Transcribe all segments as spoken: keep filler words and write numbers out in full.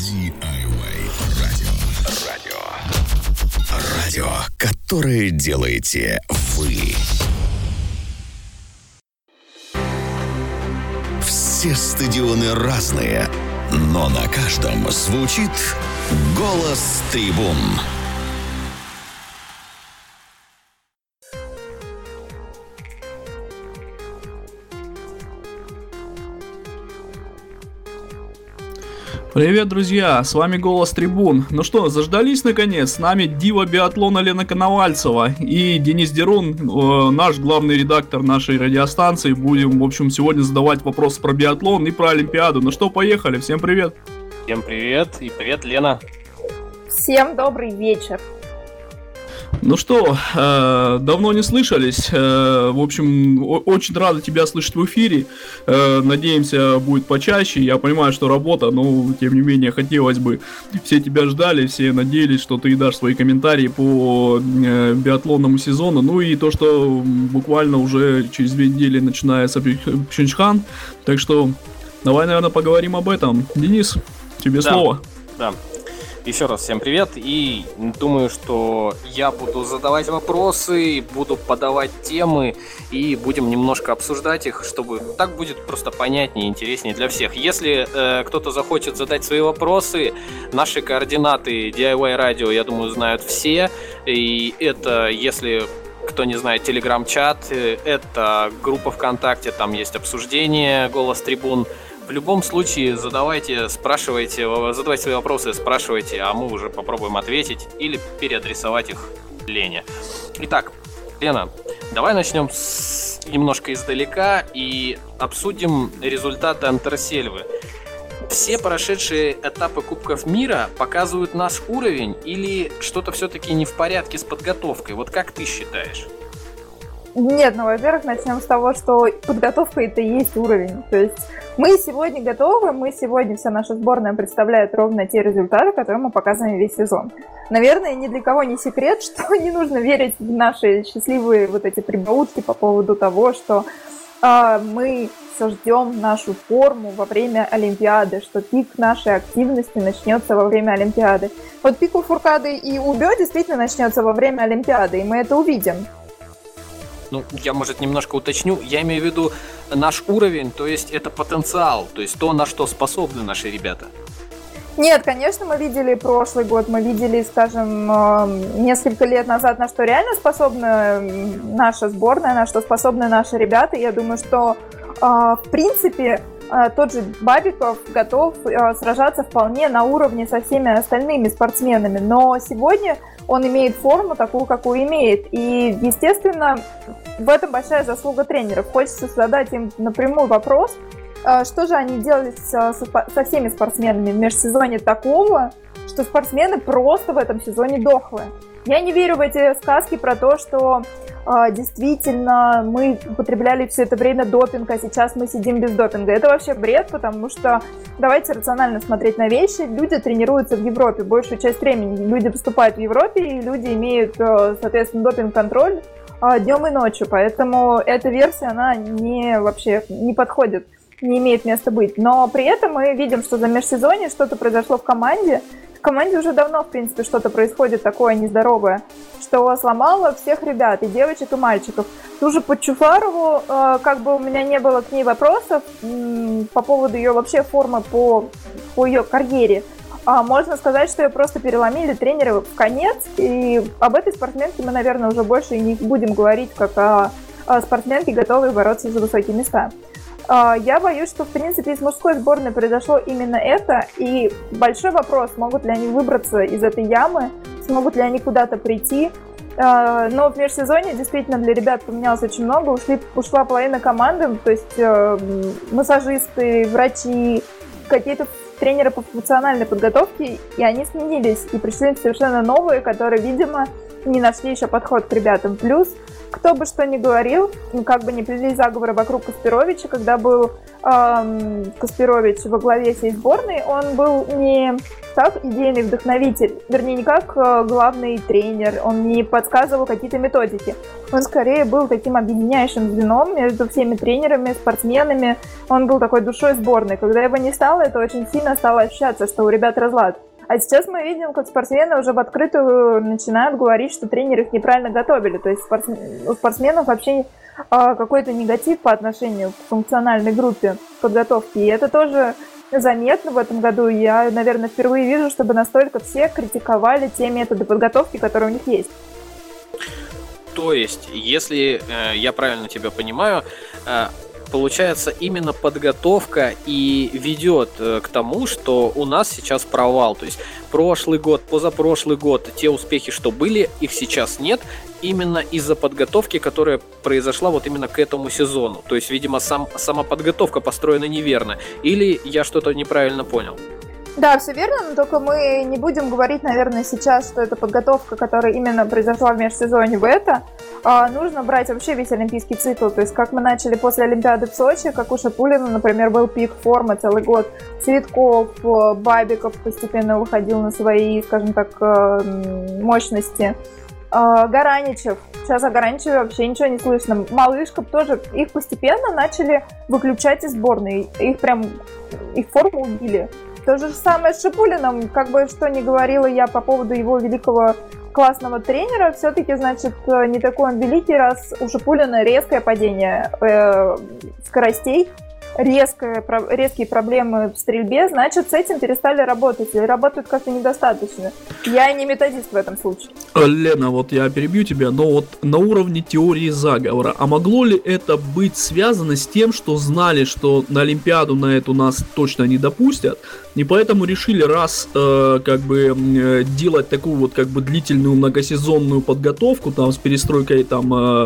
ди ай вай радио. Радио. Радио, которое делаете вы. Все стадионы разные, но на каждом звучит голос трибун. Привет, друзья! С вами Голос Трибун. Ну что, заждались наконец? С нами дива биатлона Лена Коновальцева и Денис Дерун, э, наш главный редактор нашей радиостанции. Будем, в общем, сегодня задавать вопросы про биатлон и про Олимпиаду. Ну что, поехали! Всем привет! Всем привет и привет, Лена! Всем добрый вечер! Ну что, э, давно не слышались, э, в общем, о- очень рада тебя слышать в эфире, э, надеемся, будет почаще, я понимаю, что работа, но, тем не менее, хотелось бы, все тебя ждали, все надеялись, что ты дашь свои комментарии по э, биатлонному сезону, ну и то, что буквально уже через две недели начинается Пхенчхан, так что давай, наверное, поговорим об этом. Денис, тебе да, слово. Да. Еще раз всем привет, и думаю, что я буду задавать вопросы, буду подавать темы, и будем немножко обсуждать их, чтобы так будет просто понятнее и интереснее для всех. Если э, кто-то захочет задать свои вопросы, наши координаты ди ай вай радио, я думаю, знают все, и это, если кто не знает, телеграм-чат, это группа ВКонтакте, там есть обсуждение «Голос Трибун». В любом случае, задавайте, спрашивайте, задавайте свои вопросы, спрашивайте, а мы уже попробуем ответить или переадресовать их Лене. Итак, Лена, давай начнем с... немножко издалека и обсудим результаты Антерсельвы. Все прошедшие этапы Кубков мира показывают наш уровень или что-то все-таки не в порядке с подготовкой? Вот как ты считаешь? Нет, ну, во-первых, начнем с того, что подготовка — это и есть уровень. То есть мы сегодня готовы, мы сегодня, вся наша сборная представляет ровно те результаты, которые мы показываем весь сезон. Наверное, ни для кого не секрет, что не нужно верить в наши счастливые вот эти прибаутки по поводу того, что э, мы все ждем нашу форму во время Олимпиады, что пик нашей активности начнется во время Олимпиады. Вот пик у Фуркады и у Бё действительно начнется во время Олимпиады, и мы это увидим. Ну, я, может, немножко уточню. Я имею в виду наш уровень, то есть это потенциал, то есть то, на что способны наши ребята. Нет, конечно, мы видели прошлый год, мы видели, скажем, несколько лет назад, на что реально способна наша сборная, на что способны наши ребята. Я думаю, что, в принципе, тот же Бабиков готов сражаться вполне на уровне со всеми остальными спортсменами. Но сегодня он имеет форму такую, какую имеет. И, естественно, в этом большая заслуга тренеров. Хочется задать им напрямую вопрос, что же они делали со, со всеми спортсменами в межсезонье такого, что спортсмены просто в этом сезоне дохлые. Я не верю в эти сказки про то, что э, действительно мы употребляли все это время допинг, а сейчас мы сидим без допинга. Это вообще бред, потому что давайте рационально смотреть на вещи. Люди тренируются в Европе. Большую часть времени люди поступают в Европе, и люди имеют, э, соответственно, допинг-контроль э, днем и ночью. Поэтому эта версия, она не, вообще не подходит, не имеет места быть. Но при этом мы видим, что за межсезонье что-то произошло в команде. В команде уже давно, в принципе, что-то происходит такое нездоровое, что сломало всех ребят, и девочек, и мальчиков. Ту же Подчуфарову, э, как бы у меня не было к ней вопросов м- по поводу ее вообще формы по, по ее карьере. А можно сказать, что ее просто переломили тренеры в конец, и об этой спортсменке мы, наверное, уже больше и не будем говорить, как о, о спортсменке, готовой бороться за высокие места. Я боюсь, что, в принципе, из мужской сборной произошло именно это, и большой вопрос, смогут ли они выбраться из этой ямы, смогут ли они куда-то прийти. Но в межсезонье действительно для ребят поменялось очень много, ушли, ушла половина команды, то есть массажисты, врачи, какие-то тренеры по функциональной подготовке, и они сменились, и пришли совершенно новые, которые, видимо, не нашли еще подход к ребятам. Плюс, кто бы что ни говорил, как бы ни плели заговоры вокруг Каспировича, когда был эм, Каспирович во главе всей сборной, он был не как идейный вдохновитель, вернее, не как э, главный тренер, он не подсказывал какие-то методики. Он скорее был таким объединяющим звеном между всеми тренерами, спортсменами. Он был такой душой сборной. Когда его не стало, это очень сильно стало ощущаться, что у ребят разлад. А сейчас мы видим, как спортсмены уже в открытую начинают говорить, что тренеры их неправильно готовили. То есть у спортсменов вообще а, какой-то негатив по отношению к функциональной группе подготовки. И это тоже заметно в этом году. Я, наверное, впервые вижу, чтобы настолько все критиковали те методы подготовки, которые у них есть. То есть, если э, я правильно тебя понимаю, э, получается, именно подготовка и ведет э, к тому, что у нас сейчас провал. То есть прошлый год, позапрошлый год, те успехи, что были, их сейчас нет, именно из-за подготовки, которая произошла вот именно к этому сезону. То есть, видимо, сам, сама подготовка построена неверно. Или я что-то неправильно понял? Да, все верно, но только мы не будем говорить, наверное, сейчас, что это подготовка, которая именно произошла в межсезонье в это. А нужно брать вообще весь олимпийский цикл. То есть, как мы начали после Олимпиады в Сочи, как у Шипулина, например, был пик формы целый год. Цветков, Бабиков постепенно выходил на свои, скажем так, мощности. Гараничев. Сейчас о Гараничеве вообще ничего не слышно. Малышка тоже. Их постепенно начали выключать из сборной. Их прям, их форму убили. То же самое с Шипулиным, как бы что ни говорила я по поводу его великого классного тренера, все-таки, значит, не такой он великий, раз у Шипулина резкое падение э, скоростей, резкое, резкие проблемы в стрельбе, значит, с этим перестали работать, или работают как-то недостаточно. Я не методист в этом случае. Лена, вот я перебью тебя, но вот на уровне теории заговора, а могло ли это быть связано с тем, что знали, что на Олимпиаду на эту нас точно не допустят, и поэтому решили раз э, как бы э, делать такую вот как бы длительную многосезонную подготовку там с перестройкой там э,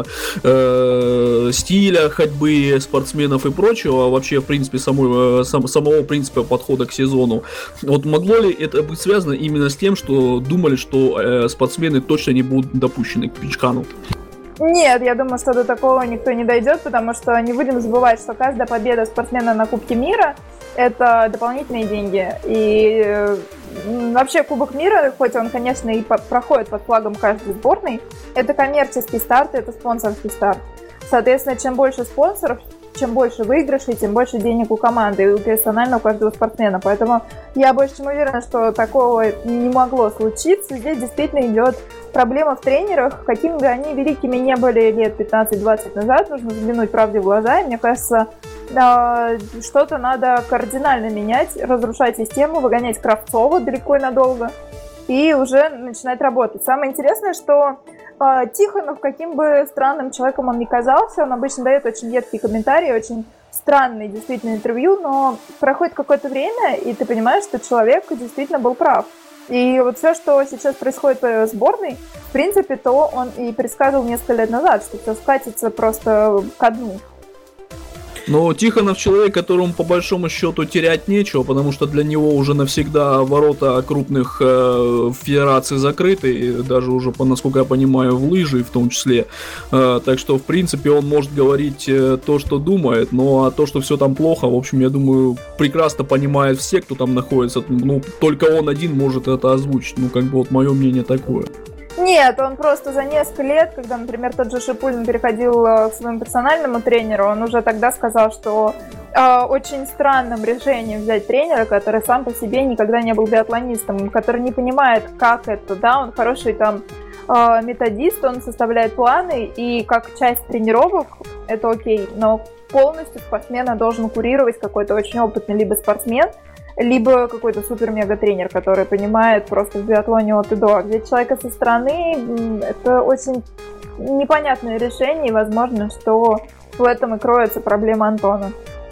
э, стиля ходьбы спортсменов и прочего, вообще в принципе самой, э, сам, самого принципа подхода к сезону. Вот могло ли это быть связано именно с тем, что думали, что э, спортсмены точно не будут допущены к Пичкану? Нет, я думаю, что до такого никто не дойдет, потому что не будем забывать, что каждая победа спортсмена на Кубке мира – это дополнительные деньги. И э, вообще Кубок мира, хоть он, конечно, и по- проходит под флагом каждой сборной, это коммерческий старт, это спонсорский старт. Соответственно, чем больше спонсоров, чем больше выигрышей, тем больше денег у команды и персонально у каждого спортсмена. Поэтому я больше чем уверена, что такого не могло случиться. Здесь действительно идет проблема в тренерах. Какими бы они великими не были лет пятнадцать-двадцать назад, нужно взглянуть правде в глаза. И мне кажется, что-то надо кардинально менять, разрушать систему, выгонять Кравцова далеко и надолго и уже начинать работать. Самое интересное, что э, Тихонов, каким бы странным человеком он ни казался, он обычно дает очень едкие комментарии, очень странные действительно интервью, но проходит какое-то время, и ты понимаешь, что человек действительно был прав. И вот все, что сейчас происходит в сборной, в принципе, то он и предсказывал несколько лет назад, что все скатится просто ко дну. Но Тихонов человек, которому по большому счету терять нечего, потому что для него уже навсегда ворота крупных э, федераций закрыты, даже уже, по, насколько я понимаю, в лыжи в том числе. Э, так что, в принципе, он может говорить э, то, что думает, но а то, что все там плохо, в общем, я думаю, прекрасно понимает все, кто там находится. Ну, только он один может это озвучить. Ну, как бы вот мое мнение такое. Нет, он просто за несколько лет, когда, например, тот же Шипулин переходил к своему персональному тренеру, он уже тогда сказал, что э, очень странным решением взять тренера, который сам по себе никогда не был биатлонистом, который не понимает, как это, да, он хороший там э, методист, он составляет планы, и как часть тренировок это окей, но полностью спортсмена должен курировать какой-то очень опытный либо спортсмен, либо какой-то супер-мега-тренер, который понимает просто в биатлоне от и до. А взять человека со стороны, это очень непонятное решение, и возможно, что в этом и кроется проблема Антона.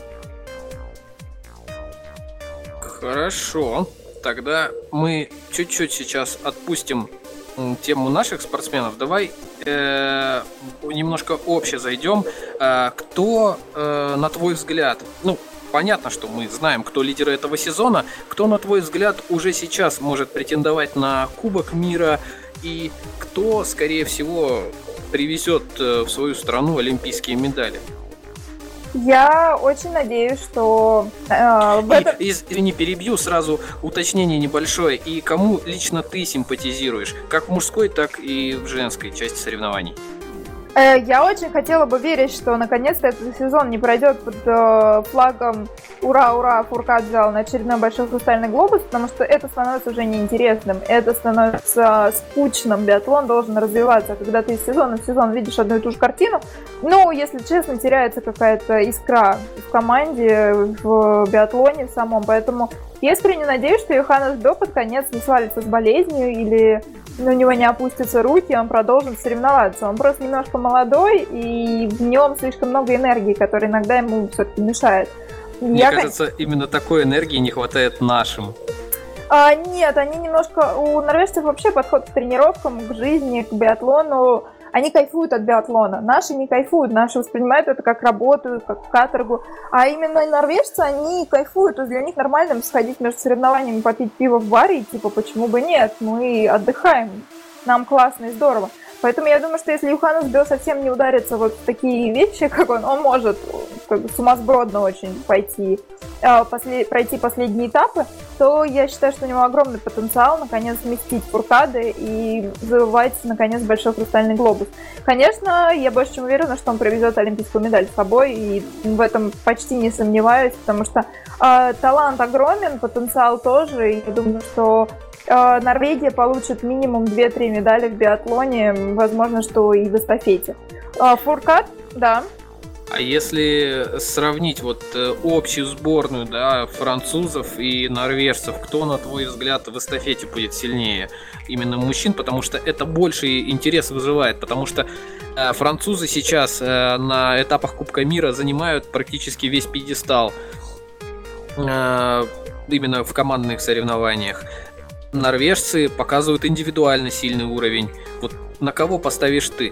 Хорошо. Тогда мы чуть-чуть сейчас отпустим тему наших спортсменов. Давай э, немножко обще зайдем. Э, кто, э, на твой взгляд, ну, понятно, что мы знаем, кто лидеры этого сезона. Кто, на твой взгляд, уже сейчас может претендовать на Кубок мира и кто, скорее всего, привезет в свою страну олимпийские медали? Я очень надеюсь, что э, в и, этом... Извини, перебью, сразу уточнение небольшое. И кому лично ты симпатизируешь? Как в мужской, так и в женской части соревнований? Э, я очень хотела бы верить, что наконец-то этот сезон не пройдет под э, флагом «Ура-ура, Фуркат взял на очередной большой хрустальный глобус», потому что это становится уже неинтересным, это становится скучным. Биатлон должен развиваться. Когда ты из сезона в сезон видишь одну и ту же картину, ну, если честно, теряется какая-то искра в команде, в биатлоне в самом. Поэтому я искренне надеюсь, что Йоханнес Бё под конец не свалится с болезнью или у него не опустятся руки, он продолжит соревноваться. Он просто немножко молодой, и в нем слишком много энергии, которая иногда ему все-таки мешает. Мне я, кажется, именно такой энергии не хватает нашим. А, нет, они немножко... У норвежцев вообще подход к тренировкам, к жизни, к биатлону. Они кайфуют от биатлона. Наши не кайфуют. Наши воспринимают это как работу, как каторгу. А именно норвежцы, они кайфуют. То есть для них нормально сходить между соревнованиями, попить пиво в баре. И типа, почему бы нет? Мы отдыхаем. Нам классно и здорово. Поэтому я думаю, что если Йоханнес Бё совсем не ударится вот в такие вещи, как он, он может как бы сумасбродно очень пойти, э, после, пройти последние этапы, то я считаю, что у него огромный потенциал наконец вместить Фуркады и завоевать наконец большой хрустальный глобус. Конечно, я больше чем уверена, что он привезет олимпийскую медаль с собой, и в этом почти не сомневаюсь, потому что э, талант огромен, потенциал тоже, и я думаю, что Норвегия получит минимум две-три медали в биатлоне, возможно, что и в эстафете. Фуркат, да. А если сравнить вот общую сборную, да, французов и норвежцев, кто, на твой взгляд, в эстафете будет сильнее? Именно мужчин, потому что это больше интерес вызывает, потому что французы сейчас на этапах Кубка мира занимают практически весь пьедестал именно в командных соревнованиях. Норвежцы показывают индивидуально сильный уровень. Вот на кого поставишь ты?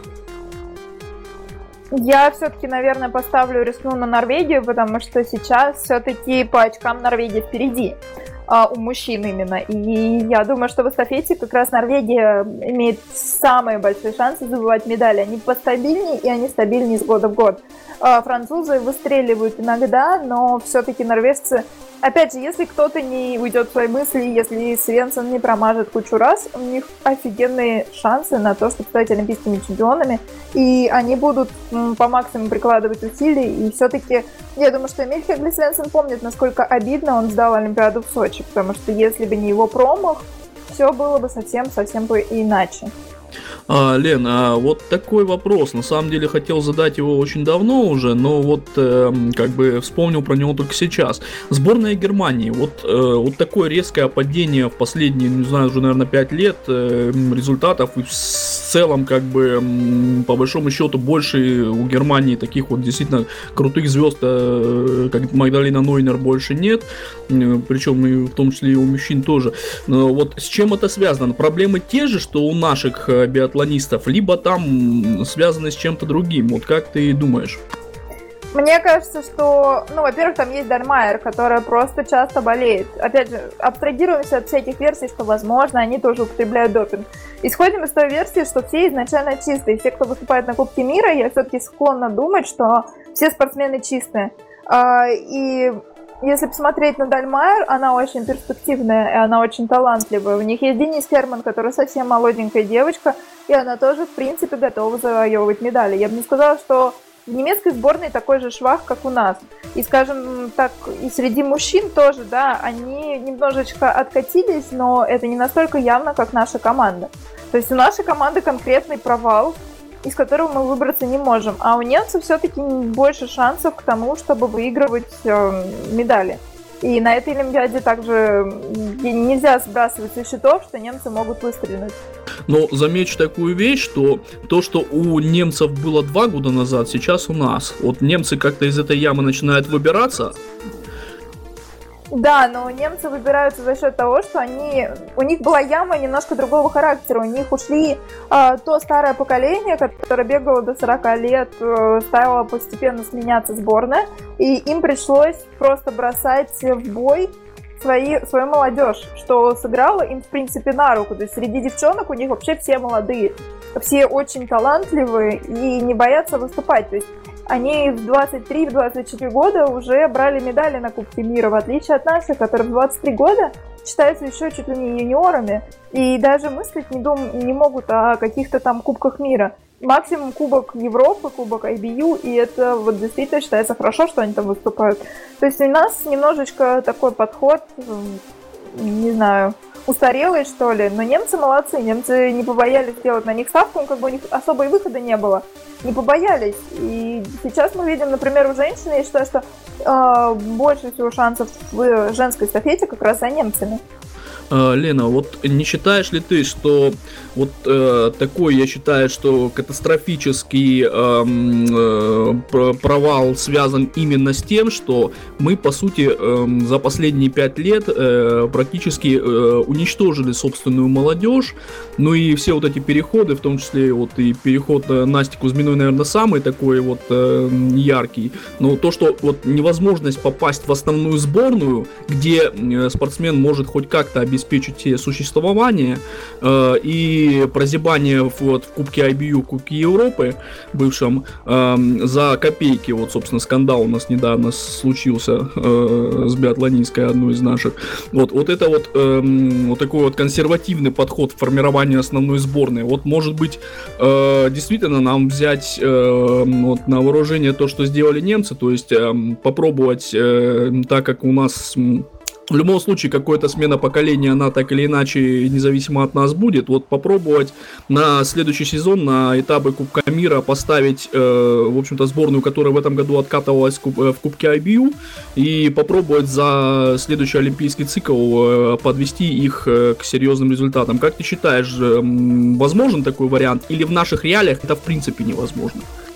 Я все-таки, наверное, поставлю, рискну на Норвегию, потому что сейчас все-таки по очкам Норвегия впереди. У мужчин именно. И я думаю, что в эстафете как раз Норвегия имеет самые большие шансы забывать медали. Они постабильнее, и они стабильнее с года в год. Французы выстреливают иногда, но все-таки норвежцы... Опять же, если кто-то не уйдет в свои мысли, если Свенсон не промажет кучу раз, у них офигенные шансы на то, чтобы стать олимпийскими чемпионами. И они будут м, по максимуму прикладывать усилий. И все-таки, я думаю, что Эмиль Хегли Свенсон помнит, насколько обидно он сдал Олимпиаду в Сочи. Потому что если бы не его промах, все было бы совсем-совсем иначе. А, Лен, а вот такой вопрос. На самом деле хотел задать его очень давно уже, но вот э, как бы вспомнил про него только сейчас. Сборная Германии. Вот, э, вот такое резкое падение в последние, не знаю, уже, наверное, пять лет э, результатов. И в целом, как бы, по большому счету, больше у Германии таких вот действительно крутых звезд, э, как Магдалина Нойнер, больше нет. Э, причем и в том числе и у мужчин тоже. Но вот с чем это связано? Проблемы те же, что у наших биатлонистов, либо там связаны с чем-то другим. Вот как ты думаешь? Мне кажется, что, ну, во-первых, там есть Дальмайер, которая просто часто болеет. Опять же, абстрагируемся от всяких версий, что, возможно, они тоже употребляют допинг. Исходим из той версии, что все изначально чистые. Все, кто выступает на Кубке мира, я все-таки склонна думать, что все спортсмены чистые. И если посмотреть на Дальмайер, она очень перспективная, и она очень талантливая. У них есть Денис Херман, которая совсем молоденькая девочка, и она тоже, в принципе, готова завоевывать медали. Я бы не сказала, что в немецкой сборной такой же швах, как у нас. И, скажем так, и среди мужчин тоже, да, они немножечко откатились, но это не настолько явно, как наша команда. То есть у нашей команды конкретный провал, из которого мы выбраться не можем. А у немцев все-таки больше шансов к тому, чтобы выигрывать э, медали. И на этой Олимпиаде также нельзя сбрасывать со счетов, что немцы могут выстрелить. Но замечу такую вещь, что то, что у немцев было два года назад, сейчас у нас. Вот немцы как-то из этой ямы начинают выбираться. Да, но немцы выбираются за счет того, что они, у них была яма немножко другого характера. У них ушли э, то старое поколение, которое бегало до сорока лет, э, стало постепенно сменяться сборная, и им пришлось просто бросать в бой свои, свою молодежь, что сыграло им, в принципе, на руку. То есть среди девчонок у них вообще все молодые, все очень талантливые и не боятся выступать. То есть они в двадцать три - двадцать четыре года уже брали медали на Кубке мира, в отличие от наших, которые в двадцать три года считаются еще чуть ли не юниорами и даже мыслить не, дум, не могут о каких-то там Кубках мира. Максимум Кубок Европы, Кубок ай би ю, и это вот действительно считается хорошо, что они там выступают. То есть у нас немножечко такой подход, не знаю, устарелый, что ли, но немцы молодцы, немцы не побоялись сделать на них ставку, как бы у них особо и выхода не было, не побоялись. И сейчас мы видим, например, у женщин, я считаю, что э, больше всего шансов в женской эстафете как раз за немцами. Лена, вот не считаешь ли ты, что вот э, такой, я считаю, что катастрофический э, э, провал связан именно с тем, что мы, по сути, э, за последние пять лет э, практически э, уничтожили собственную молодежь, ну и все вот эти переходы, в том числе вот и переход Насти Кузьминой, наверное, самый такой вот э, яркий, но то, что вот невозможность попасть в основную сборную, где э, спортсмен может хоть как-то обеспечить обеспечить существование э, и прозябание вот, в Кубке ай би ю, Кубке Европы бывшем э, за копейки. Вот, собственно, скандал у нас недавно случился э, с биатлонисткой, одной из наших. Вот, вот это вот, э, вот такой вот консервативный подход в формировании основной сборной. Вот, может быть, э, действительно нам взять э, вот, на вооружение то, что сделали немцы, то есть э, попробовать, э, так как у нас... В любом случае, какая-то смена поколения, она так или иначе, независимо от нас, будет. Вот попробовать на следующий сезон, на этапы Кубка мира, поставить, э, в общем-то, сборную, которая в этом году откатывалась в Кубке ай би ю, и попробовать за следующий олимпийский цикл э, подвести их э, к серьезным результатам. Как ты считаешь, э, возможен такой вариант? Или в наших реалиях это в принципе невозможно?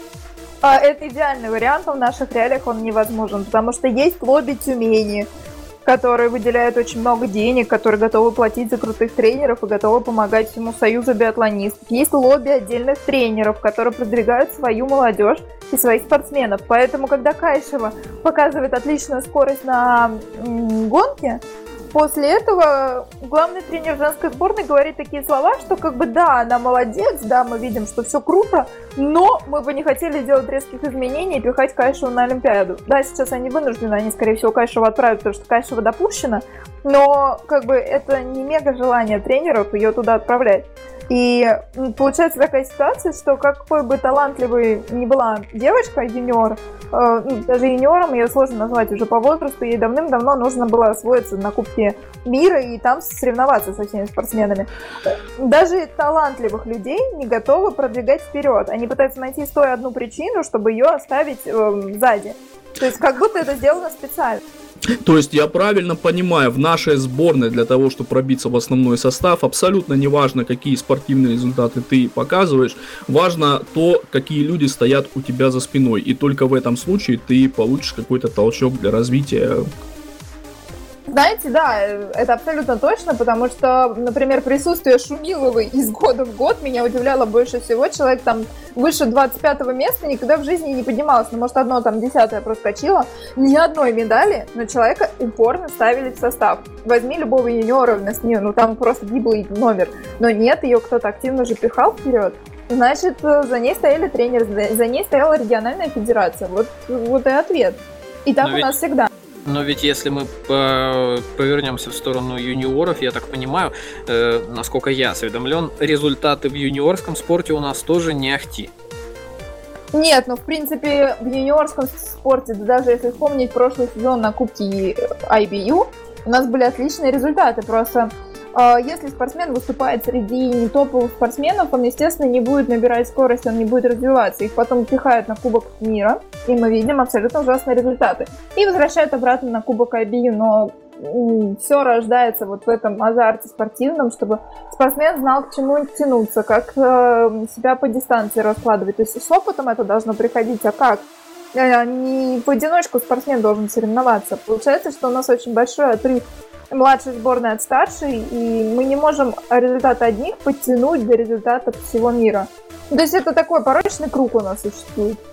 Это идеальный вариант, но в наших реалиях он невозможен, потому что есть лобби Тюмени, которые выделяют очень много денег, которые готовы платить за крутых тренеров и готовы помогать всему союзу биатлонистов. Есть лобби отдельных тренеров, которые продвигают свою молодежь и своих спортсменов. Поэтому, когда Кайшева показывает отличную скорость на м- гонке, после этого главный тренер женской сборной говорит такие слова, что как бы да, она молодец, да, мы видим, что все круто, но мы бы не хотели делать резких изменений и пихать Кайшеву на Олимпиаду. Да, сейчас они вынуждены, они, скорее всего, Кайшеву отправят, потому что Кайшева допущена, но как бы это не мега желание тренеров ее туда отправлять. И получается такая ситуация, что какой бы талантливой ни была девочка, юниор, э, ну, даже юниором ее сложно назвать уже по возрасту, ей давным-давно нужно было освоиться на Кубке мира и там соревноваться со всеми спортсменами. Даже талантливых людей не готовы продвигать вперед. Они пытаются найти сто и одну причину, чтобы ее оставить э, сзади. То есть как будто это сделано специально. То есть я правильно понимаю, в нашей сборной для того, чтобы пробиться в основной состав, абсолютно не важно, какие спортивные результаты ты показываешь, важно то, какие люди стоят у тебя за спиной. И только в этом случае ты получишь какой-то толчок для развития. Знаете, да, это абсолютно точно, потому что, например, присутствие Шумиловой из года в год меня удивляло больше всего. Человек там выше двадцать пятого места никогда в жизни не поднимался, ну, может, одно там десятое проскочило. Ни одной медали, но человека упорно ставили в состав. Возьми любого юниора вместо нее, ну, там просто гиблый номер. Но нет, ее кто-то активно же пихал вперед. Значит, за ней стояли тренеры, за ней стояла региональная федерация. Вот, вот и ответ. И так но у ведь... нас всегда. Но ведь если мы повернемся в сторону юниоров, я так понимаю, э, насколько я осведомлен, результаты в юниорском спорте у нас тоже не ахти. Нет, ну в принципе в юниорском спорте, даже если вспомнить прошлый сезон на Кубке ай би ю, у нас были отличные результаты. Просто э, если спортсмен выступает среди не топовых спортсменов, он, естественно, не будет набирать скорость, он не будет развиваться. Их потом пихают на Кубок мира, и мы видим абсолютно ужасные результаты. И возвращают обратно на Кубок ай би ю, но м- все рождается вот в этом азарте спортивном, чтобы спортсмен знал, к чему тянуться, как э, себя по дистанции раскладывать. То есть с опытом это должно приходить, а как? Не в одиночку спортсмен должен соревноваться. Получается, что у нас очень большой отрыв младшей сборной от старшей, и мы не можем результаты одних подтянуть до результатов всего мира. То есть это такой порочный круг у нас существует.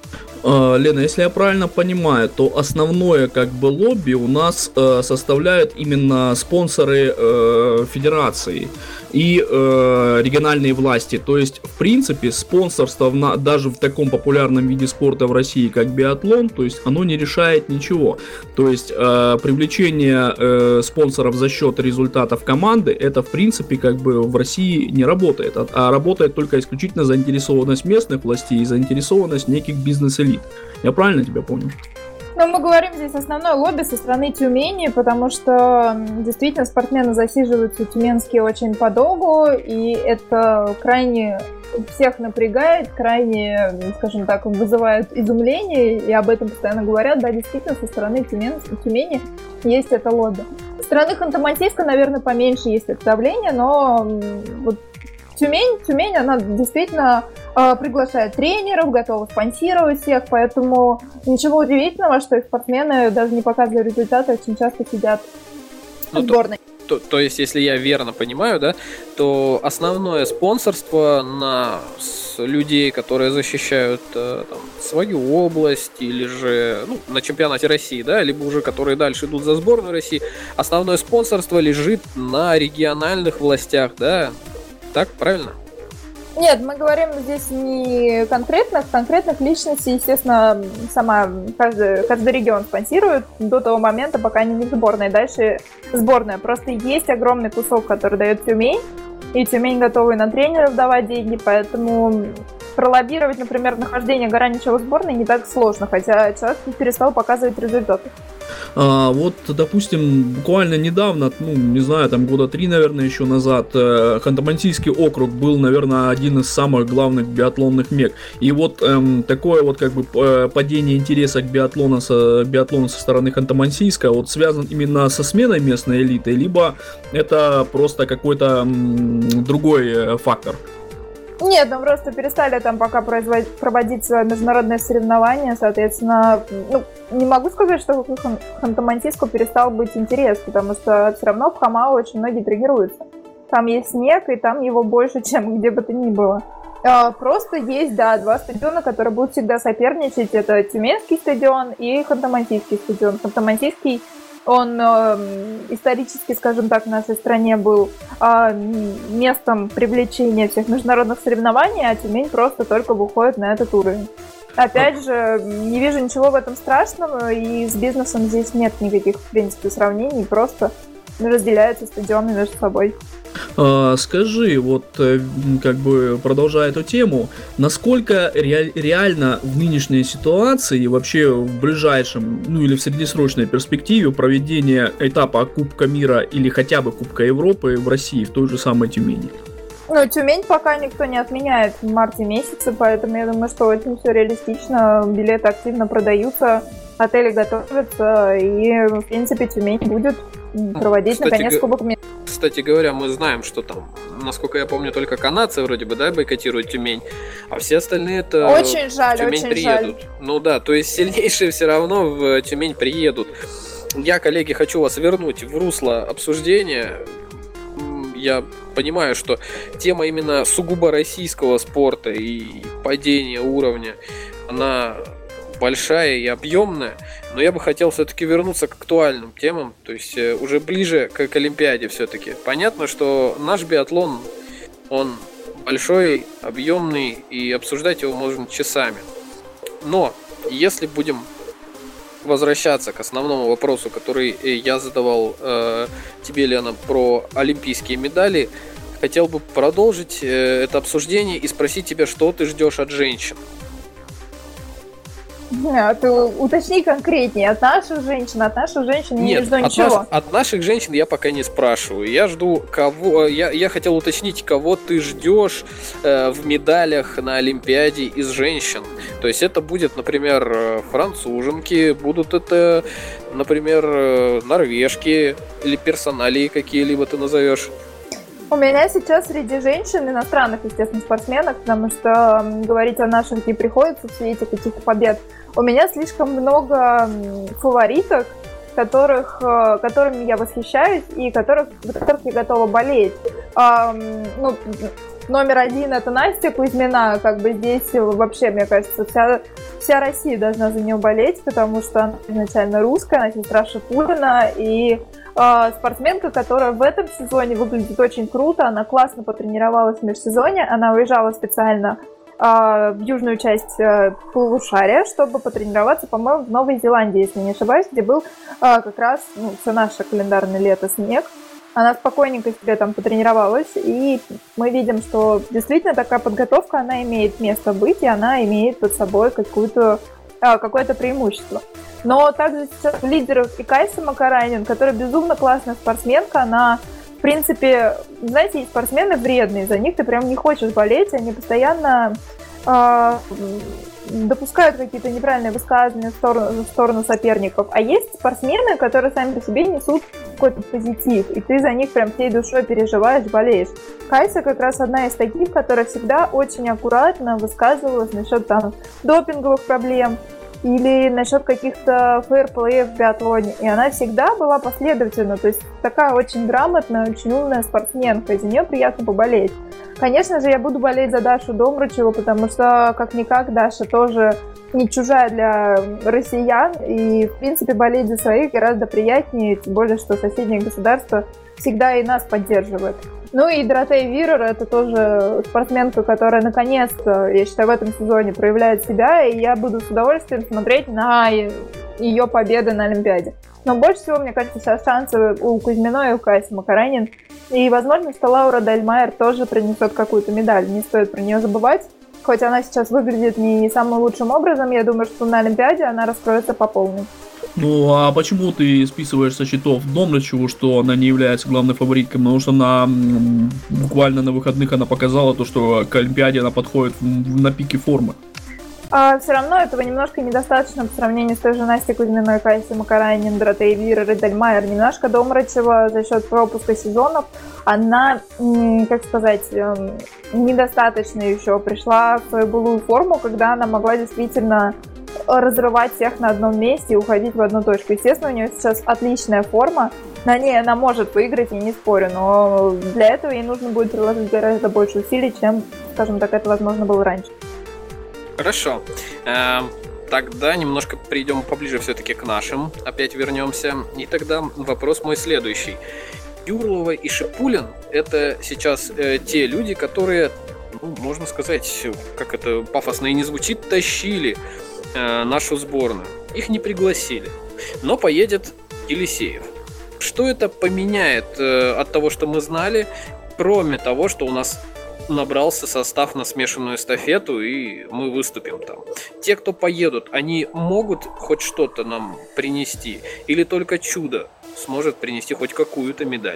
Лена, если я правильно понимаю, то основное как бы лобби у нас э, составляют именно спонсоры э, федерации и э, региональные власти. То есть, в принципе, спонсорство в на, даже в таком популярном виде спорта в России, как биатлон, то есть оно не решает ничего. То есть э, привлечение э, спонсоров за счет результатов команды, это в принципе как бы в России не работает, а, а работает только исключительно заинтересованность местных властей и заинтересованность неких бизнес-элит. Я правильно тебя понял? Ну, мы говорим здесь основное лобби со стороны Тюмени, потому что действительно спортсмены засиживаются тюменские очень подолгу, и это крайне всех напрягает, крайне, скажем так, вызывает изумление, и об этом постоянно говорят. Да, действительно, со стороны Тюмени, Тюмени есть это лобби. Со стороны Ханты-Мансийска, наверное, поменьше есть это давление, но вот Тюмень, Тюмень, она действительно э, приглашает тренеров, готова спонсировать всех, поэтому ничего удивительного, что их спортсмены, даже не показывая результаты, очень часто сидят ну, в сборной. То, то, то есть, если я верно понимаю, да, то основное спонсорство на людей, которые защищают э, там, свою область, или же ну, на чемпионате России, да, либо уже которые дальше идут за сборную России, основное спонсорство лежит на региональных властях, да. Так, правильно? Нет, мы говорим здесь не конкретных, конкретных личностей, естественно, сама, каждый, каждый регион спонсирует до того момента, пока они не в сборной. Дальше сборная. Просто есть огромный кусок, который дает Тюмень, и Тюмень готовы на тренеров давать деньги, поэтому пролоббировать, например, нахождение Гараничева в сборной не так сложно, хотя человек перестал показывать результаты. А, вот, допустим, буквально недавно, ну, не знаю, там года три, наверное, еще назад, э, Ханты-Мансийский округ был, наверное, один из самых главных биатлонных мек. И вот эм, такое вот как бы падение интереса к биатлону со, биатлону со стороны Ханты-Мансийска вот связан именно со сменой местной элиты, либо это просто какой-то м, другой фактор? Нет, ну просто перестали там пока производить, проводиться международные соревнования, соответственно, ну, не могу сказать, что Хан- Ханты-Мансийску перестал быть интерес, потому что все равно в Хамау очень многие тренируются. Там есть снег, и там его больше, чем где бы то ни было. А, просто есть, да, два стадиона, которые будут всегда соперничать. Это Тюменский стадион и Ханты-Мансийский стадион. Ханты-Мансийский, он э, исторически, скажем так, в нашей стране был э, местом привлечения всех международных соревнований, а Тюмень просто только выходит на этот уровень. Опять же, не вижу ничего в этом страшного, и с бизнесом здесь нет никаких, в принципе, сравнений, просто разделяются стадионы между собой. А, скажи, вот как бы продолжая эту тему, насколько ре- реально в нынешней ситуации и вообще в ближайшем, ну или в среднесрочной перспективе проведение этапа Кубка мира или хотя бы Кубка Европы в России, в той же самой Тюмени? Ну, Тюмень пока никто не отменяет в марте месяце, поэтому я думаю, что очень все реалистично, билеты активно продаются, отели готовятся, и, в принципе, Тюмень будет проводить, кстати, наконец, Кубок мира. Кстати говоря, мы знаем, что там, насколько я помню, только канадцы вроде бы, да, бойкотируют Тюмень, а все остальные это очень жаль, в Тюмень очень приедут. Жаль. Ну да, то есть сильнейшие все равно в Тюмень приедут. Я, коллеги, хочу вас вернуть в русло обсуждения. Я понимаю, что тема именно сугубо российского спорта и падения уровня, она большая и объемная, но я бы хотел все-таки вернуться к актуальным темам, то есть уже ближе к, к Олимпиаде все-таки. Понятно, что наш биатлон, он большой, объемный, и обсуждать его можно часами. Но если будем возвращаться к основному вопросу, который я задавал э, тебе, Лена, про олимпийские медали, хотел бы продолжить э, это обсуждение и спросить тебя, что ты ждешь от женщин. Нет, ты уточни конкретнее. От наших женщин, от наших женщин я Нет, не жду от ничего. Наш, от наших женщин я пока не спрашиваю. Я жду кого. Я, я хотел уточнить, кого ты ждешь э, в медалях на Олимпиаде из женщин. То есть это будет, например, француженки, будут это, например, норвежки или персоналии какие-либо ты назовешь. У меня сейчас среди женщин, иностранных, естественно, спортсменок, потому что м, говорить о наших не приходится в свете каких-то побед. У меня слишком много м, фавориток, которых, э, которыми я восхищаюсь и которых, за которых я готова болеть. А, м, ну, номер один это Настя Кузьмина, как бы здесь вообще, мне кажется, вся, вся Россия должна за нее болеть, потому что она изначально русская, она сестра Шипулина, и э, спортсменка, которая в этом сезоне выглядит очень круто, она классно потренировалась в межсезонье, она уезжала специально э, в южную часть э, полушария, чтобы потренироваться, по-моему, в Новой Зеландии, если не ошибаюсь, где был э, как раз ну, все наше календарное лето снег. Она спокойненько себе там потренировалась, и мы видим, что действительно такая подготовка, она имеет место быть, и она имеет под собой какую-то, а, какое-то преимущество. Но также сейчас в лидерах и Кайса Макаранин, которая безумно классная спортсменка, она, в принципе, знаете, есть спортсмены вредные, за них ты прям не хочешь болеть, они постоянно а, допускают какие-то неправильные высказывания в сторону, в сторону соперников. А есть спортсмены, которые сами по себе несут какой-то позитив, и ты за них прям всей душой переживаешь, болеешь. Кайса как раз одна из таких, которая всегда очень аккуратно высказывалась насчет там допинговых проблем или насчет каких-то фейрплеев в биатлоне. И она всегда была последовательна, то есть такая очень грамотная, очень умная спортсменка, и за нее приятно поболеть. Конечно же, я буду болеть за Дашу Домрачеву, потому что, как-никак, Даша тоже не чужая для россиян, и, в принципе, болеть за своих гораздо приятнее, тем более, что соседнее государство всегда и нас поддерживает. Ну и Доротея Вирер — это тоже спортсменка, которая, наконец-то, я считаю, в этом сезоне проявляет себя, и я буду с удовольствием смотреть на ее победы на Олимпиаде. Но больше всего, мне кажется, сейчас шансы у Кузьминой и у Кайси Макаранин. И, возможно, что Лаура Дальмайер тоже принесет какую-то медаль. Не стоит про нее забывать. Хоть она сейчас выглядит не самым лучшим образом, я думаю, что на Олимпиаде она раскроется по полной. Ну, а почему ты списываешь со счетов Домрачеву, что она не является главной фавориткой? Потому что она буквально на выходных она показала то, что к Олимпиаде она подходит на пике формы. А все равно этого немножко недостаточно по сравнению с той же Настей Кузьминой, Кайси Макаранин, Доротеей Вирер и Дальмайер. Немножко Домрачева за счет пропуска сезонов, она, как сказать, недостаточно еще пришла в свою былую форму, когда она могла действительно разрывать всех на одном месте и уходить в одну точку. Естественно, у нее сейчас отличная форма, на ней она может выиграть, я не спорю, но для этого ей нужно будет приложить гораздо больше усилий, чем, скажем так, это возможно было раньше. Хорошо. Эм, тогда немножко перейдем поближе все-таки к нашим. Опять вернемся. И тогда вопрос мой следующий. Юрлова и Шипулин — это сейчас э, те люди, которые, ну, можно сказать, как это пафосно и не звучит, тащили э, нашу сборную. Их не пригласили. Но поедет Елисеев. Что это поменяет э, от того, что мы знали, кроме того, что у нас набрался состав на смешанную эстафету, и мы выступим там. Те, кто поедут, они могут хоть что-то нам принести? Или только чудо сможет принести хоть какую-то медаль?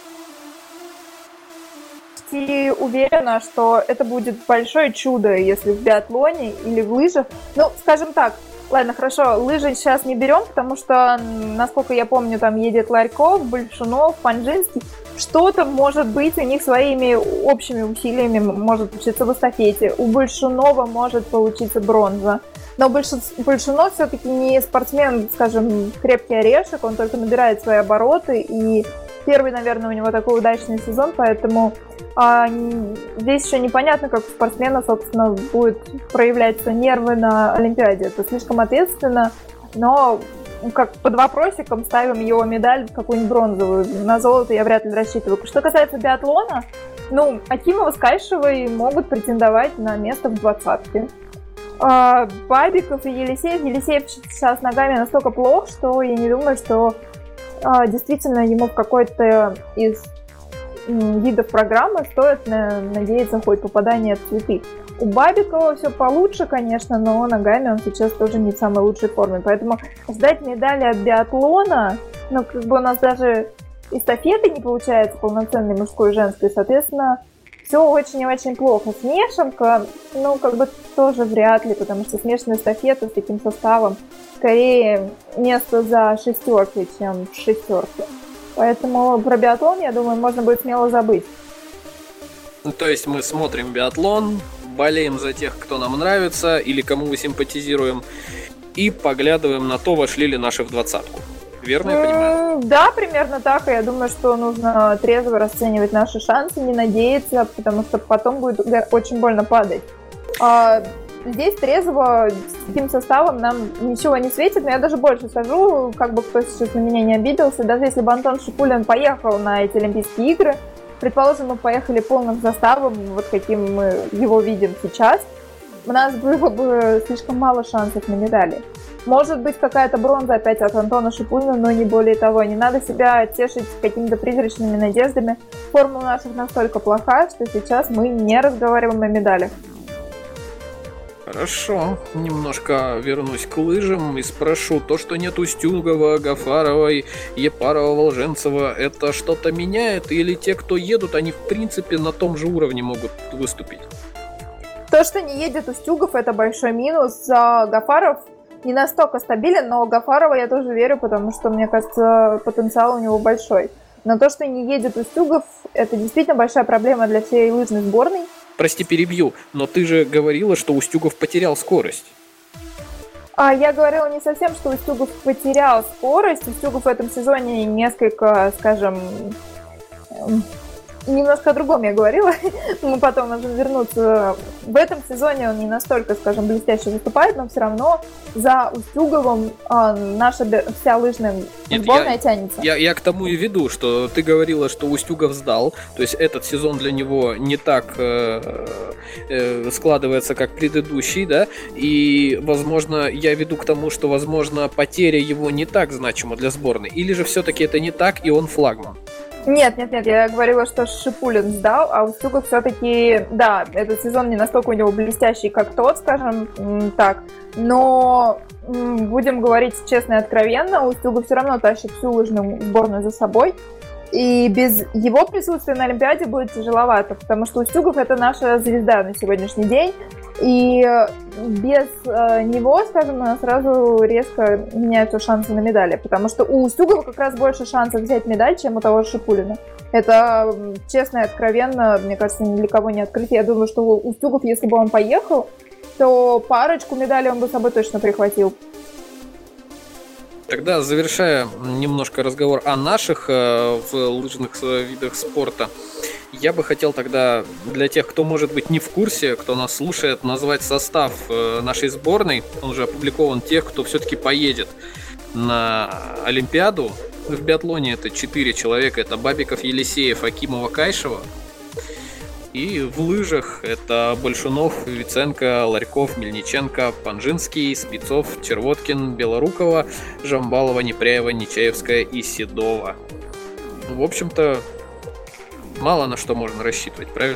И уверена, что это будет большое чудо, если в биатлоне или в лыжах. Ну, скажем так, ладно, хорошо, лыжи сейчас не берем, потому что, насколько я помню, там едет Ларьков, Большунов, Панжинский. Что-то, может быть, у них своими общими усилиями может получиться в эстафете. У Большунова может получиться бронза. Но Большунов все-таки не спортсмен, скажем, крепкий орешек, он только набирает свои обороты, и первый, наверное, у него такой удачный сезон, поэтому а, здесь еще непонятно, как у спортсмена, собственно, будет проявляться нервы на Олимпиаде. Это слишком ответственно, но как под вопросиком ставим его медаль в какую-нибудь бронзовую. На золото я вряд ли рассчитываю. Что касается биатлона, ну, Акимова с Кайшевой могут претендовать на место в двадцатке. А, Бабиков и Елисеев. Елисеев сейчас ногами настолько плох, что я не думаю, что а, действительно ему в какой-то из м, видов программы стоит на, надеяться хоть попадание в цветы. У Бабикова все получше, конечно, но ногами он сейчас тоже не в самой лучшей форме. Поэтому ждать медали от биатлона, ну, как бы у нас даже эстафеты не получается полноценной мужской и женской, соответственно, все очень и очень плохо. Смешанка, ну, как бы тоже вряд ли, потому что смешанная эстафета с таким составом скорее место за шестеркой, чем в шестерке. Поэтому про биатлон, я думаю, можно будет смело забыть. Ну, то есть мы смотрим биатлон, болеем за тех, кто нам нравится или кому мы симпатизируем, и поглядываем на то, вошли ли наши в двадцатку. Верно я понимаю? Да, примерно так. И я думаю, что нужно трезво расценивать наши шансы, не надеяться, потому что потом будет очень больно падать. А здесь трезво с таким составом нам ничего не светит, но я даже больше скажу, как бы кто сейчас на меня не обиделся, даже если бы Антон Шипулин поехал на эти Олимпийские игры, предположим, мы поехали полным составом, вот каким мы его видим сейчас, у нас было бы слишком мало шансов на медали. Может быть, какая-то бронза опять от Антона Шипулина, но не более того. Не надо себя тешить какими-то призрачными надеждами. Форма у наших настолько плоха, что сейчас мы не разговариваем о медалях. Хорошо, немножко вернусь к лыжам и спрошу, то, что нет Устюгова, Гафаровой, Епарова, Волженцева, это что-то меняет? Или те, кто едут, они в принципе на том же уровне могут выступить? То, что не едет Устюгов, это большой минус. Гафаров не настолько стабилен, но Гафарова я тоже верю, потому что, мне кажется, потенциал у него большой. Но то, что не едет Устюгов, это действительно большая проблема для всей лыжной сборной. Прости, перебью, но ты же говорила, что Устюгов потерял скорость. А я говорила не совсем, что Устюгов потерял скорость. Устюгов в этом сезоне несколько, скажем, немножко о другом я говорила. Мы потом можем вернуться. В этом сезоне он не настолько, скажем, блестяще выступает, но все равно за Устюговым а, наша вся лыжная сборная тянется. Я, я к тому и веду, что ты говорила, что Устюгов сдал, то есть этот сезон для него не так э, э, складывается, как предыдущий, да, и, возможно, я веду к тому, что, возможно, потеря его не так значима для сборной, или же все-таки это не так, и он флагман? Нет, нет, нет, я говорила, что Шипулин сдал, а Устюгов все-таки, да, этот сезон не настолько у него блестящий, как тот, скажем так, но будем говорить честно и откровенно, Устюгов все равно тащит всю лыжную сборную за собой, и без его присутствия на Олимпиаде будет тяжеловато, потому что Устюгов это наша звезда на сегодняшний день, и без э, него, скажем, у нас сразу резко меняются шансы на медали, потому что у Устюгова как раз больше шансов взять медаль, чем у того Шипулина. Это честно и откровенно, мне кажется, ни для кого не открытие. Я думаю, что Устюгов, если бы он поехал, то парочку медалей он бы с собой точно прихватил. Тогда, завершая немножко разговор о наших э, в лыжных видах спорта, я бы хотел тогда для тех, кто может быть не в курсе, кто нас слушает, назвать состав э, нашей сборной. Он уже опубликован тех, кто все-таки поедет на Олимпиаду. В биатлоне это четыре человека. Это Бабиков, Елисеев, Акимова, Кайшева. И в лыжах это Большунов, Виценко, Ларьков, Мельниченко, Панжинский, Спицов, Червоткин, Белорукова, Жамбалова, Непряева, Нечаевская и Седова. В общем-то, мало на что можно рассчитывать, правильно?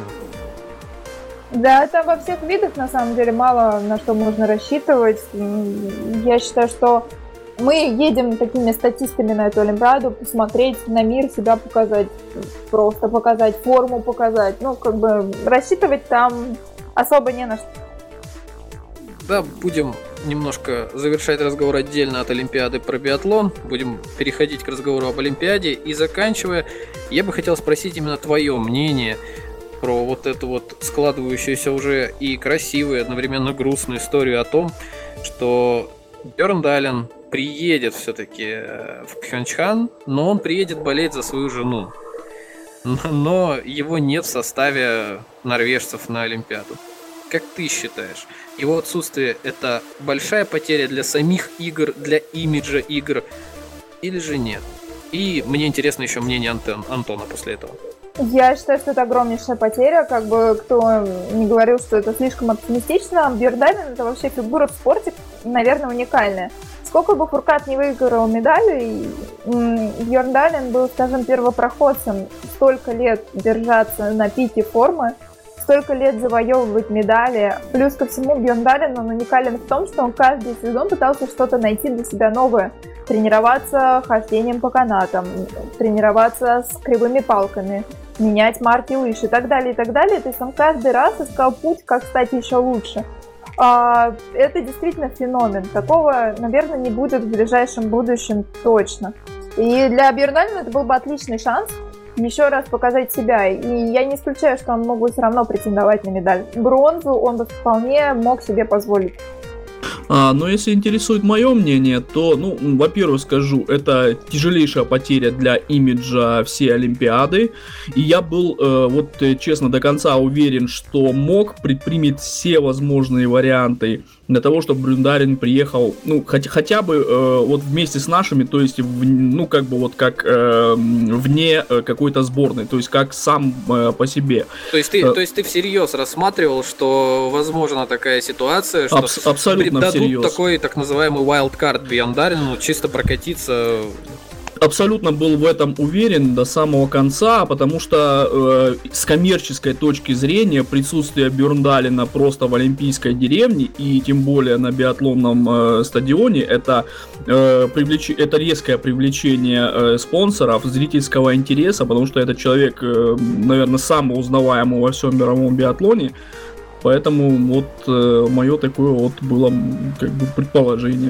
Да, это во всех видах, на самом деле, мало на что можно рассчитывать. Я считаю, что мы едем такими статистами на эту Олимпиаду, посмотреть на мир, себя показать, просто показать, форму показать. Ну, как бы, рассчитывать там особо не на что. Да, будем немножко завершать разговор отдельно от Олимпиады про биатлон. Будем переходить к разговору об Олимпиаде. И заканчивая, я бы хотел спросить именно твое мнение про вот эту вот складывающуюся уже и красивую, и одновременно грустную историю о том, что Бьерн Дален приедет все-таки в Пхенчхан, но он приедет болеть за свою жену. Но его нет в составе норвежцев на Олимпиаду. Как ты считаешь, его отсутствие – это большая потеря для самих игр, для имиджа игр, или же нет? И мне интересно еще мнение Антон, Антона после этого. Я считаю, что это огромнейшая потеря. Как бы кто не говорил, что это слишком оптимистично, Бьерн Дален – это вообще фигура в спорте, наверное, уникальная. Сколько бы Фуркат не выиграл медалей, Бьерн Дален был, скажем, первопроходцем. Столько лет держаться на пике формы, столько лет завоевывать медали. Плюс ко всему, Бьерн Дален, он уникален в том, что он каждый сезон пытался что-то найти для себя новое. Тренироваться хождением по канатам, тренироваться с кривыми палками, менять марки лыж и так далее, и так далее. То есть он каждый раз искал путь, как стать еще лучше. Это действительно феномен. Такого, наверное, не будет в ближайшем будущем точно. И для Бьерна Далена это был бы отличный шанс еще раз показать себя. И я не исключаю, что он мог бы все равно претендовать на медаль. Бронзу он бы вполне мог себе позволить. А, но если интересует мое мнение, то, ну, во-первых, скажу, это тяжелейшая потеря для имиджа всей Олимпиады. И я был, э, вот честно, до конца уверен, что МОК предпримет все возможные варианты для того, чтобы Брюндарин приехал, ну, хотя, хотя бы э, вот вместе с нашими, то есть, в, ну, как бы вот как э, вне какой-то сборной, то есть как сам э, по себе. То есть ты, э, то есть ты всерьез рассматривал, что возможна такая ситуация, что абс- абсолютно дадут всерьез. Такой так называемый wildcard Брюндарину, чисто прокатиться. Абсолютно был в этом уверен до самого конца, потому что э, с коммерческой точки зрения присутствие Бюрндалина просто в олимпийской деревне и тем более на биатлонном э, стадионе это, э, привлеч... это резкое привлечение э, спонсоров, зрительского интереса, потому что этот человек, э, наверное, самый узнаваемый во всем мировом биатлоне. Поэтому вот э, мое такое вот было как бы предположение.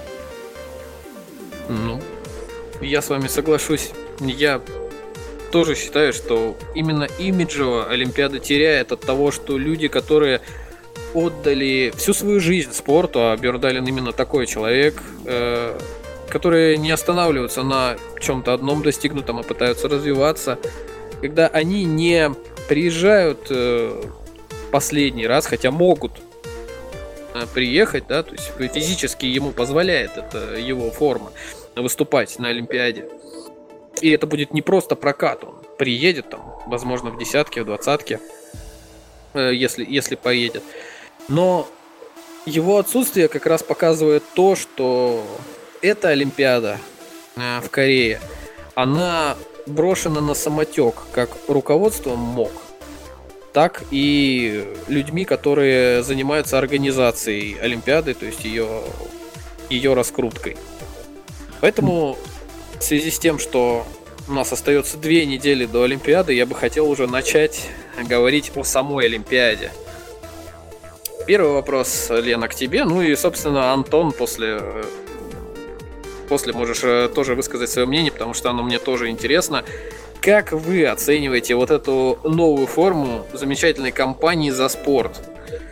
Ну, я с вами соглашусь. Я тоже считаю, что именно имиджево Олимпиада теряет от того, что люди, которые отдали всю свою жизнь спорту, а Бюрндалин именно такой человек, э, которые не останавливаются на чем-то одном достигнутом, а пытаются развиваться, когда они не приезжают э, последний раз, хотя могут э, приехать, да, то есть физически ему позволяет это его форма выступать на Олимпиаде. И это будет не просто прокат, он приедет там, возможно, в десятке, в двадцатке, э, если, если поедет. Но его отсутствие как раз показывает то, что эта Олимпиада э, в Корее, она брошена на самотек как руководством МОК, так и людьми, которые занимаются организацией Олимпиады, то есть ее, ее раскруткой. Поэтому в связи с тем, что у нас остается две недели до Олимпиады, я бы хотел уже начать говорить о самой Олимпиаде. Первый вопрос, Лена, к тебе. Ну и, собственно, Антон, после, после можешь тоже высказать свое мнение, потому что оно мне тоже интересно. Как вы оцениваете вот эту новую форму замечательной компании «За спорт»,